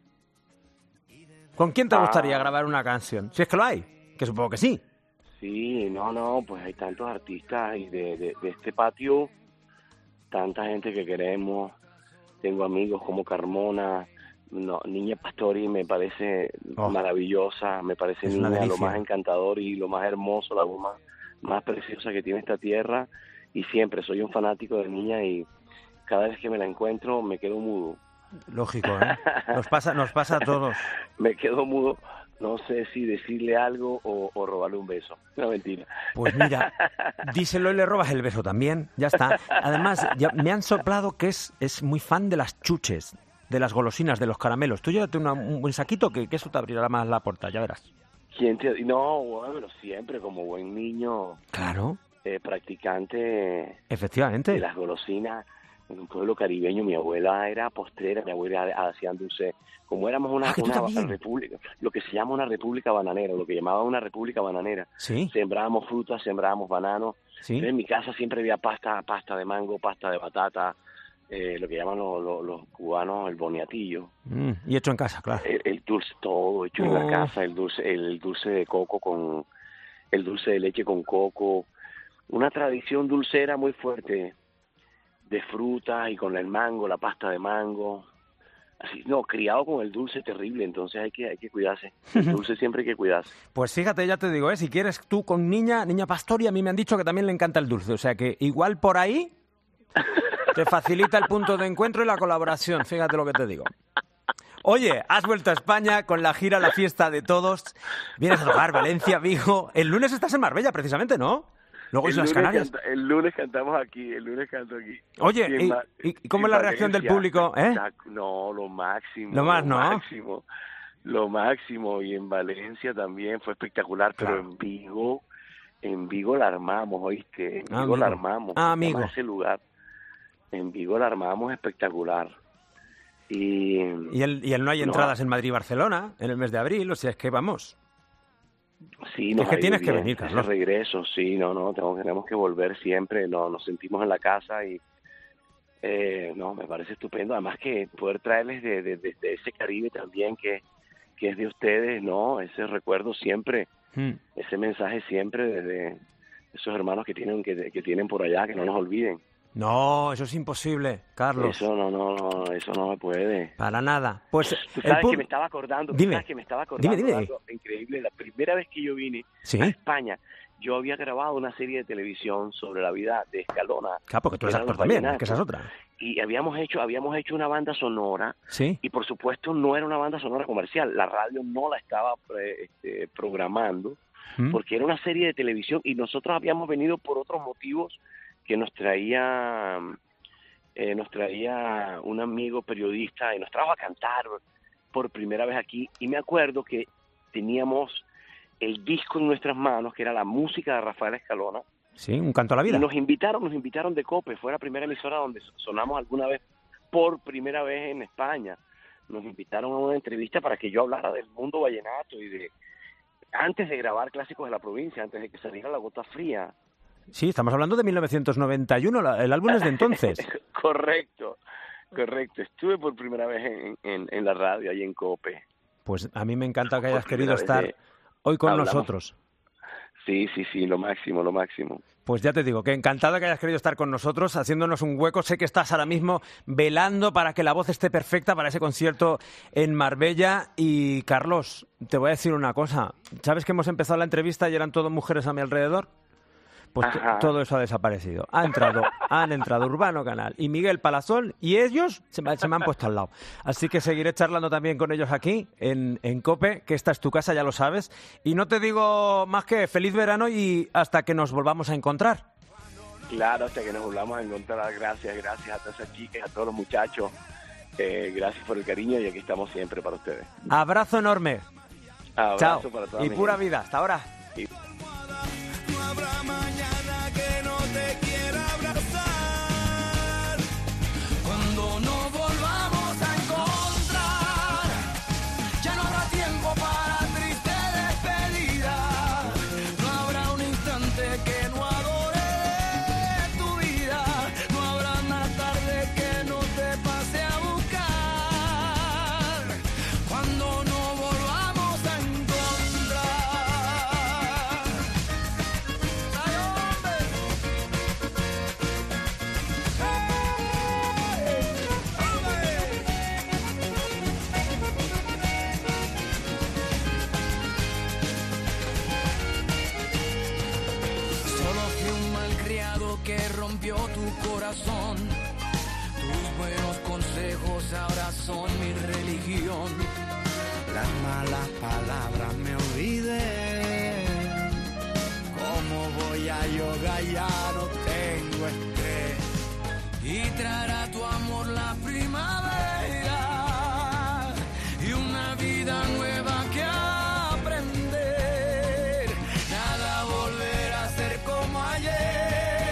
¿Con quién te gustaría grabar una canción? Si es que lo hay, que supongo que sí. Sí, pues hay tantos artistas y de este patio, tanta gente que queremos. Tengo amigos como Carmona, Niña Pastori me parece maravillosa, me parece niña lo más encantador y lo más hermoso, la voz más preciosa que tiene esta tierra, y siempre soy un fanático de Niña y cada vez que me la encuentro me quedo mudo. Lógico, ¿eh? Nos pasa a todos. Me quedo mudo, no sé si decirle algo o robarle un beso. No, mentira. Pues mira, díselo y le robas el beso también, ya está. Además, ya me han soplado que es muy fan de las chuches, de las golosinas, de los caramelos. Tú llévate un buen saquito que eso te abrirá más la puerta, ya verás. No, bueno, siempre como buen niño. Claro. Practicante. Efectivamente. De las golosinas. En un pueblo caribeño mi abuela era postrera, mi abuela hacía dulce. Como éramos una república, lo que se llama una república bananera, lo que llamaban una república bananera. ¿Sí? Sembrábamos frutas, sembrábamos bananos. ¿Sí? En mi casa siempre había pasta de mango, pasta de batata, lo que llaman los cubanos el boniatillo. Y hecho en casa, claro. El dulce, todo hecho en la casa, el dulce de coco el dulce de leche con coco. Una tradición dulcera muy fuerte, de fruta y con el mango, la pasta de mango. Así, criado con el dulce terrible, entonces hay que cuidarse. El dulce siempre hay que cuidarse. Pues fíjate, ya te digo, si quieres tú con Niña Pastori, a mí me han dicho que también le encanta el dulce, o sea que igual por ahí te facilita el punto de encuentro y la colaboración, fíjate lo que te digo. Oye, has vuelto a España con la gira La Fiesta de Todos, vienes a tocar Valencia, Vigo, el lunes estás en Marbella precisamente, ¿no? Luego Islas Canarias. El lunes cantamos aquí, canto aquí. Oye, ¿y cómo es la reacción del público? No, lo máximo. Lo máximo. Y en Valencia también fue espectacular, pero en Vigo la armamos, ¿oíste? En Vigo la armamos. Amigo. Ese lugar. En Vigo la armamos espectacular. Y el no hay entradas en Madrid y Barcelona en el mes de abril, o sea, es que vamos. Sí, es que tienes que venir, Carlos. Ese regreso, sí, tenemos que volver siempre, nos sentimos en la casa y me parece estupendo. Además que poder traerles de ese Caribe también que es de ustedes, ¿no? Ese recuerdo siempre, ese mensaje siempre desde esos hermanos que tienen por allá, que no nos olviden. No, eso es imposible, Carlos. Eso no se puede. Para nada. Pues tú sabes que me estaba acordando, Dime. de algo increíble. La primera vez que yo vine a España, yo había grabado una serie de televisión sobre la vida de Escalona. Claro, porque tú eres actor también, que esa es otra. Y habíamos hecho una banda sonora. Sí. Y por supuesto no era una banda sonora comercial. La radio no la estaba programando, porque era una serie de televisión y nosotros habíamos venido por otros motivos que nos traía un amigo periodista y nos trajo a cantar por primera vez aquí. Y me acuerdo que teníamos el disco en nuestras manos, que era la música de Rafael Escalona. Sí, un canto a la vida. Y nos invitaron de COPE, fue la primera emisora donde sonamos alguna vez por primera vez en España. Nos invitaron a una entrevista para que yo hablara del mundo vallenato y antes de grabar Clásicos de la Provincia, antes de que saliera La Gota Fría. Sí, estamos hablando de 1991, el álbum es de entonces. Correcto. Estuve por primera vez en la radio, ahí en COPE. Pues a mí me encanta que hayas querido estar hoy con nosotros. Sí, lo máximo. Pues ya te digo, que encantado que hayas querido estar con nosotros, haciéndonos un hueco. Sé que estás ahora mismo velando para que la voz esté perfecta para ese concierto en Marbella. Y, Carlos, te voy a decir una cosa. ¿Sabes que hemos empezado la entrevista y eran todas mujeres a mi alrededor? Pues todo eso ha desaparecido. Han entrado Urbano Canal y Miguel Palazón y ellos se me han puesto al lado. Así que seguiré charlando también con ellos aquí en COPE, que esta es tu casa, ya lo sabes. Y no te digo más que feliz verano y hasta que nos volvamos a encontrar. Claro, hasta que nos volvamos a encontrar. Gracias a todos aquí, a todos los muchachos. Gracias por el cariño y aquí estamos siempre para ustedes. Abrazo enorme. Abrazo. Chao. Para toda y pura vida. Hasta ahora. Habrá mañana que no te quiera abrazar. Cuando nos volvamos a encontrar, ya no habrá tiempo para triste despedida. No habrá un instante que no adore tu vida. No habrá una tarde que no te pase a buscar. Cuando nos volvamos a encontrar. Que rompió tu corazón. Tus buenos consejos ahora son mi religión. Las malas palabras me olvidé. ¿Cómo voy a yoga? Ya no tengo estrés. Y traerá tu amor la primavera y una vida nueva que aprender. Nada volverá a ser como ayer.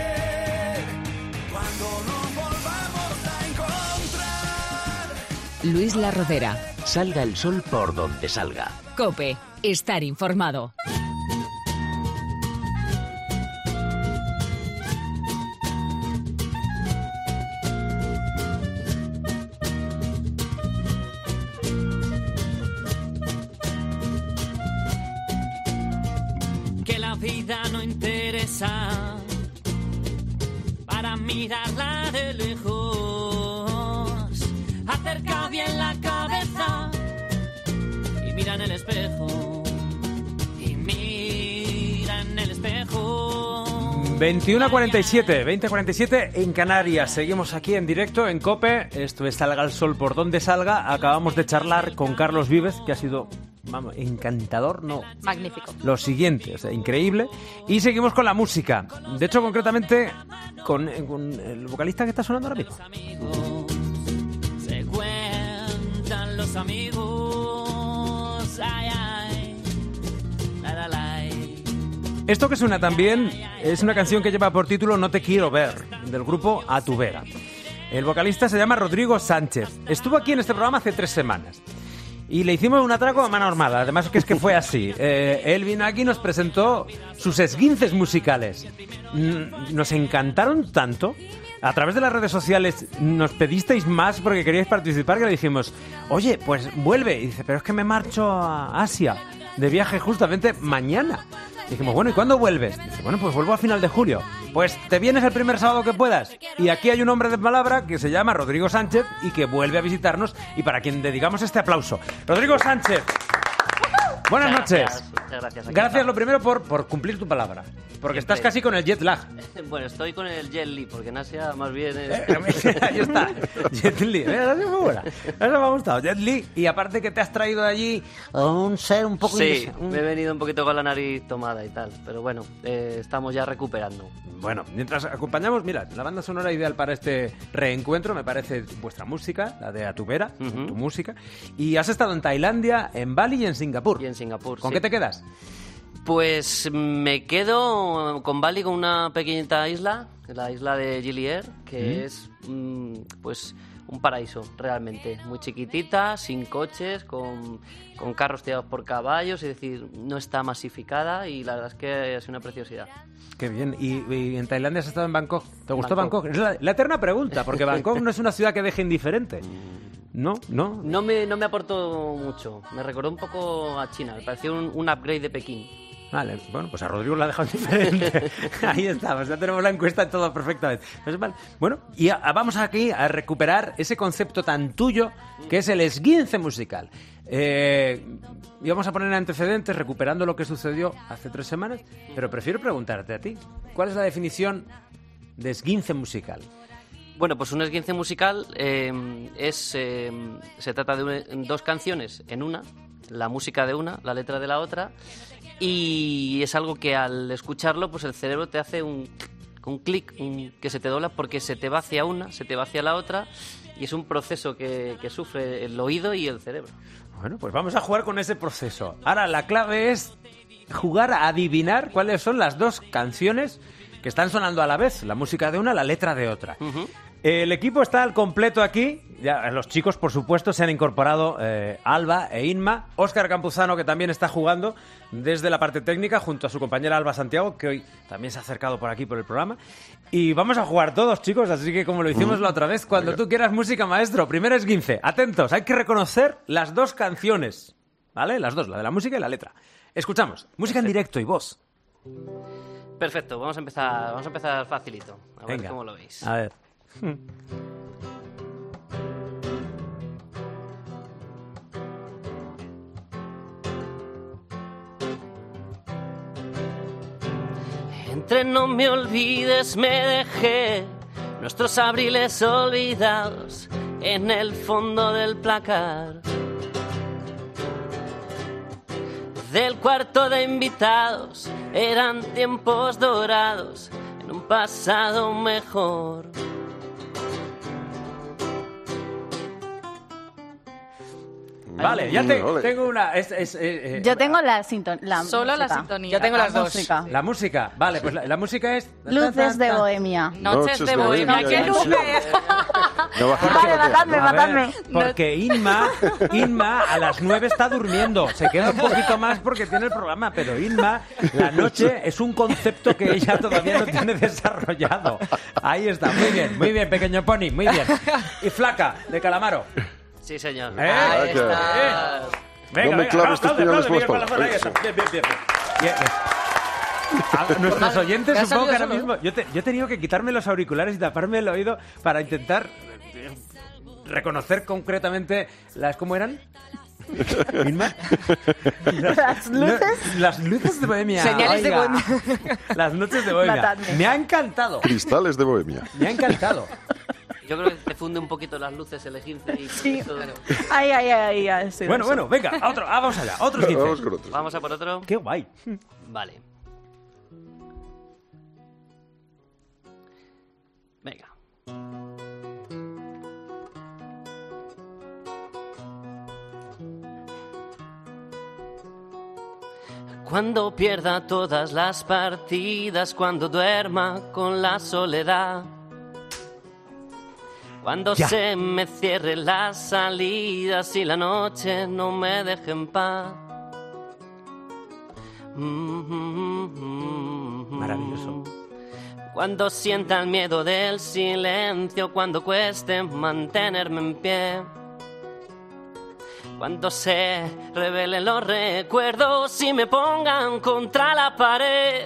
Luis La Rodera. Salga el sol por donde salga. COPE. Estar informado. Que la vida no interesa para mirarla de lejos. Acerca bien la cabeza y mira en el espejo. Y mira en el espejo. 20:47 en Canarias. Seguimos aquí en directo en COPE. Esto es Salga el Sol por donde salga. Acabamos de charlar con Carlos Vives, que ha sido, vamos, encantador, no. Magnífico. Lo siguiente, o sea, increíble. Y seguimos con la música. De hecho, concretamente, con el vocalista que está sonando ahora mismo. Se cuentan los amigos, ay, ay, la, la, la. Esto que suena también es una canción que lleva por título No te quiero ver, del grupo A tu vera. El vocalista se llama Rodrigo Sánchez. Estuvo aquí en este programa hace 3 semanas. Y le hicimos un atraco a mano armada, además que es que fue así. Él vino aquí y nos presentó sus esguinces musicales. Nos encantaron tanto. A través de las redes sociales nos pedisteis más porque queríais participar, que le dijimos, oye, pues vuelve. Y dice, pero es que me marcho a Asia de viaje justamente mañana. Y dijimos, bueno, ¿y cuándo vuelves? Dice, bueno, pues vuelvo a final de julio. Pues te vienes el primer sábado que puedas. Y aquí hay un hombre de palabra que se llama Rodrigo Sánchez y que vuelve a visitarnos y para quien dedicamos este aplauso. Rodrigo Sánchez. Buenas noches. Muchas gracias. Gracias lo primero por cumplir tu palabra. Porque estás casi con el jet lag. Bueno, estoy con el jet lag, porque en Asia más bien es... Ahí está, jet lag. Esa es muy buena. Esa me ha gustado, jet lag. Y aparte que te has traído de allí a un ser un poco... Sí, me he venido un poquito con la nariz tomada y tal. Pero bueno, estamos ya recuperando. Bueno, mientras acompañamos, mira, la banda sonora ideal para este reencuentro me parece vuestra música, la de Atubera, tu música. Y has estado en Tailandia, en Bali y en Singapur. Y en Singapur, ¿Con sí. qué te quedas? Pues me quedo con Bali, con una pequeñita isla, la isla de Gili Air, que es pues un paraíso realmente, muy chiquitita, sin coches, con carros tirados por caballos, es decir, no está masificada y la verdad es que es una preciosidad. Qué bien. ¿Y en Tailandia has estado en Bangkok? ¿Te gustó Bangkok? Es la eterna pregunta, porque Bangkok no es una ciudad que deje indiferente. No. No me aportó mucho, me recordó un poco a China, me pareció un upgrade de Pekín. Vale, bueno, pues a Rodrigo lo ha dejado diferente. Ahí estamos, ya tenemos la encuesta todo perfectamente. Bueno, y vamos aquí a recuperar ese concepto tan tuyo que es el esguince musical. Y vamos a poner en antecedentes recuperando lo que sucedió hace 3 semanas, pero prefiero preguntarte a ti, ¿cuál es la definición de esguince musical? Bueno, pues un esguince musical se trata de 2 canciones en una, la música de una, la letra de la otra, y es algo que al escucharlo, pues el cerebro te hace un clic, que se te dobla porque se te va hacia una, se te va hacia la otra, y es un proceso que sufre el oído y el cerebro. Bueno, pues vamos a jugar con ese proceso. Ahora, la clave es jugar a adivinar cuáles son las 2 canciones que están sonando a la vez, la música de una, la letra de otra. El equipo está al completo aquí. Ya, los chicos, por supuesto, se han incorporado Alba e Inma. Óscar Campuzano, que también está jugando desde la parte técnica, junto a su compañera Alba Santiago, que hoy también se ha acercado por aquí por el programa. Y vamos a jugar todos, chicos, así que como lo hicimos la otra vez, cuando tú quieras música, maestro. Primero esguince. Atentos, hay que reconocer las 2 canciones, ¿vale? Las 2, la de la música y la letra. Escuchamos, música en directo y voz. Perfecto, vamos a empezar facilito. A ver cómo lo veis. A ver. Entre no me olvides me dejé nuestros abriles olvidados en el fondo del placar del cuarto de invitados. Eran tiempos dorados en un pasado mejor. Vale, ya tengo una... Yo tengo la sintonía. Solo la sintonía. Yo tengo las 2. Música. La música, vale, pues la música es... Luces de Bohemia. Noches de Bohemia. ¡Qué luces! Vale, matadme. Porque Inma a las 9 está durmiendo. Se queda un poquito más porque tiene el programa, pero Inma, la noche es un concepto que ella todavía no tiene desarrollado. Ahí está, muy bien, pequeño pony, muy bien. Y Flaca, de Calamaro. Sí, señor. Ahí está. Venga, no me claves tus puñales por la espalda. Bien. A nuestros oyentes, supongo que ahora mismo... Yo he tenido que quitarme los auriculares y taparme el oído para intentar reconocer concretamente las... ¿Cómo eran? ¿Inma? Las luces de Bohemia. Señales de Bohemia. Las noches de Bohemia. Matadme. Me ha encantado. Cristales de Bohemia. Me ha encantado. Yo creo que te funde un poquito las luces el esguince y Sí. todo. Ay. Sí, Bueno, venga, vamos allá. Otro esguince. Vamos con otro. Vamos a por otro. Qué guay. Vale. Venga. Cuando pierda todas las partidas, cuando duerma con la soledad, Cuando se me cierren las salidas y la noche no me deje en paz. Maravilloso. Cuando sienta el miedo del silencio, cuando cueste mantenerme en pie. Cuando se revelen los recuerdos y me pongan contra la pared.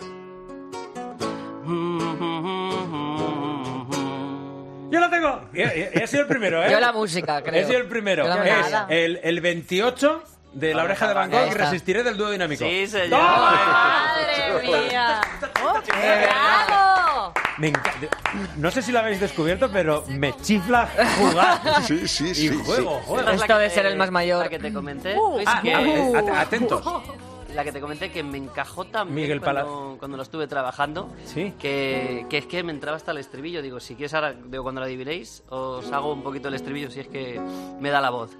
Yo lo tengo. He sido el primero, ¿eh? Yo la música, creo. He sido el primero. Es el 28 de La Oreja de Van Gogh y Resistiré del dúo dinámico. Sí, señor. ¡Madre mía! ¡Bravo! Me encanta. No sé si lo habéis descubierto, pero me chifla jugar. Sí. Y juego. Esto de ser el más mayor. La que te comenté. Atentos. La que te comenté que me encajó también Miguel cuando lo estuve trabajando. Sí. Que es que me entraba hasta el estribillo. Digo, si quieres ahora, cuando la adivinéis, os hago un poquito el estribillo si es que me da la voz.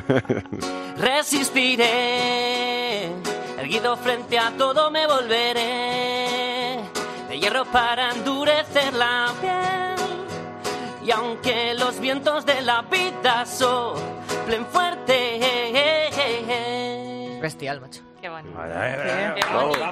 Resistiré, erguido frente a todo me volveré, de hierro para endurecer la piel. Y aunque los vientos de la vida soplen fuerte. Bestial, macho. Qué bonito. Qué bonito.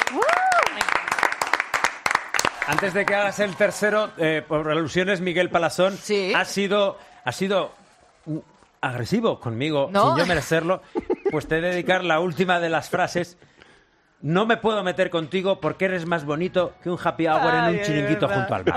Antes de que hagas el tercero, por alusiones, Miguel Palazón ha sido agresivo conmigo, sin yo merecerlo. Pues te voy a dedicar la última de las frases. No me puedo meter contigo porque eres más bonito que un happy hour en un chiringuito junto al mar.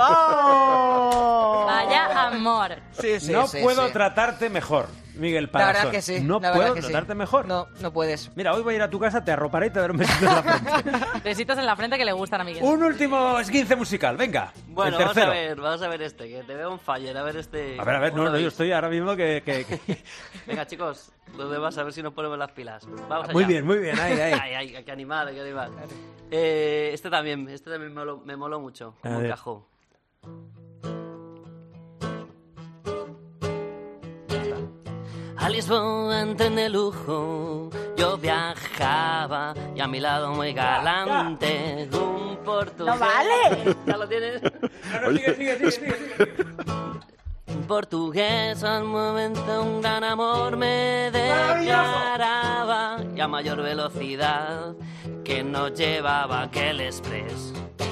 Vaya amor. No puedo tratarte mejor, Miguel Palazón. La verdad que sí. No puedo tratarte mejor. No puedes. Mira, hoy voy a ir a tu casa, te arroparé y te daré un besito en la frente. Besitos en la frente que le gustan a Miguel. Un último esguince musical, venga. Bueno, el vamos tercero. a ver este, que te veo un fire. A ver este. A ver, no, yo estoy ahora mismo que... Venga, chicos, los demás a ver si nos ponemos las pilas. Vamos allá. Muy bien, ahí. Hay que animar, Este también me moló mucho, como encajó. A Lisboa entré de lujo, yo viajaba y a mi lado muy galante un portugués. ¡No vale! ¿Ya lo tienes? Sigue. Un portugués al momento un gran amor me declaraba y a mayor velocidad que nos llevaba aquel express.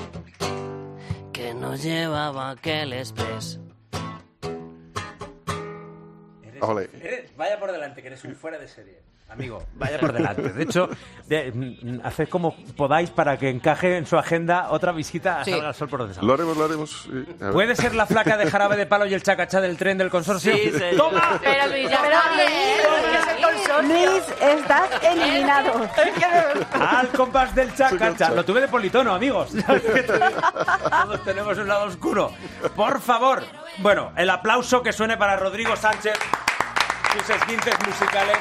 Vaya por delante, que eres un fuera de serie. Amigo, vaya por delante. De hecho, haced como podáis para que encaje en su agenda otra visita a Salga al Sol por donde salga. Lo haremos. ¿Puede ser la flaca de Jarabe de Palo y el chacachá del tren del consorcio? Sí, sí. ¡Toma! Pero Luis, ya está bien. Luis, estás eliminado. Al compás del chacachá. Lo tuve de politono, amigos. Todos tenemos un lado oscuro. Por favor. Bueno, el aplauso que suene para Rodrigo Sánchez. Sus esguinces musicales.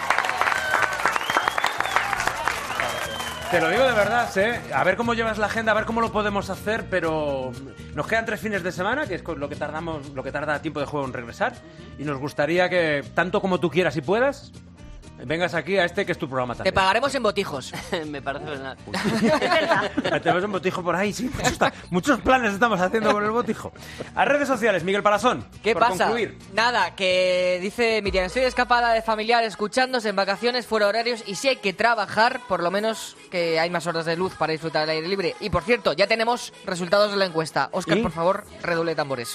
Te lo digo de verdad, ¿eh? A ver cómo llevas la agenda, a ver cómo lo podemos hacer, pero nos quedan 3 fines de semana, que es lo que tarda tiempo de juego en regresar, y nos gustaría que, tanto como tú quieras y puedas, vengas aquí a que es tu programa también. Te pagaremos en botijos. Me parece verdad. Tenemos un botijo por ahí, sí. Muchos planes estamos haciendo con el botijo. A redes sociales, Miguel Palazón. ¿Qué por pasa? Concluir. Nada, que dice Miriam, estoy escapada de familiar escuchándose en vacaciones, fuera horarios, y si hay que trabajar, por lo menos que hay más horas de luz para disfrutar del aire libre. Y por cierto, ya tenemos resultados de la encuesta. Óscar, por favor, redoble tambores.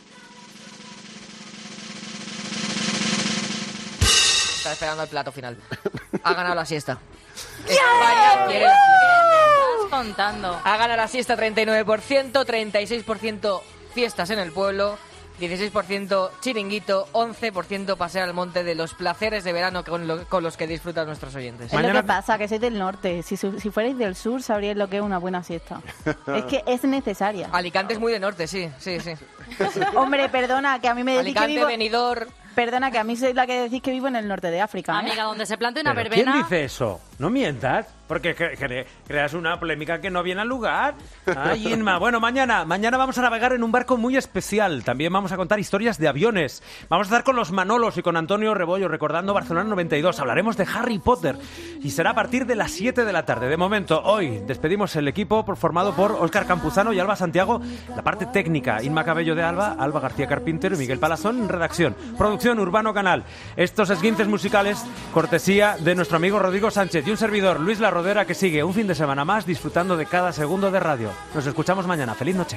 Está esperando el plato final. Ha ganado la siesta. España quiere la siesta. Estás contando. Ha ganado la siesta 39%, 36% fiestas en el pueblo, 16% chiringuito, 11% pasear al monte de los placeres de verano con los que disfrutan nuestros oyentes. Es lo que pasa, que sois del norte. Si fuerais del sur, sabríais lo que es una buena siesta. Es que es necesaria. Alicante es muy de norte, sí. Hombre, perdona, que a mí me decís Alicante, que vivo... Benidorm... Perdona, que a mí soy la que decís que vivo en el norte de África, ¿eh? Amiga, donde se plante una ¿Pero verbena... ¿Quién dice eso? No mientas, porque creas una polémica que no viene al lugar. Ay, Inma. Bueno, mañana vamos a navegar en un barco muy especial. También vamos a contar historias de aviones. Vamos a estar con los Manolos y con Antonio Rebollo recordando Barcelona 92. Hablaremos de Harry Potter. y será a partir de las 7 de la tarde. De momento, hoy despedimos el equipo formado por Óscar Campuzano y Alba Santiago, la parte técnica, Inma Cabello de Alba, Alba García Carpintero y Miguel Palazón en redacción. Producción Urbano Canal. Estos esguinces musicales, cortesía de nuestro amigo Rodrigo Sánchez y un servidor, Luis La Rodera, que sigue un fin de semana más disfrutando de cada segundo de radio. Nos escuchamos mañana. ¡Feliz noche!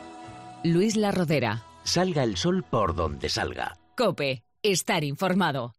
Luis La Rodera. Salga el sol por donde salga. COPE. Estar informado.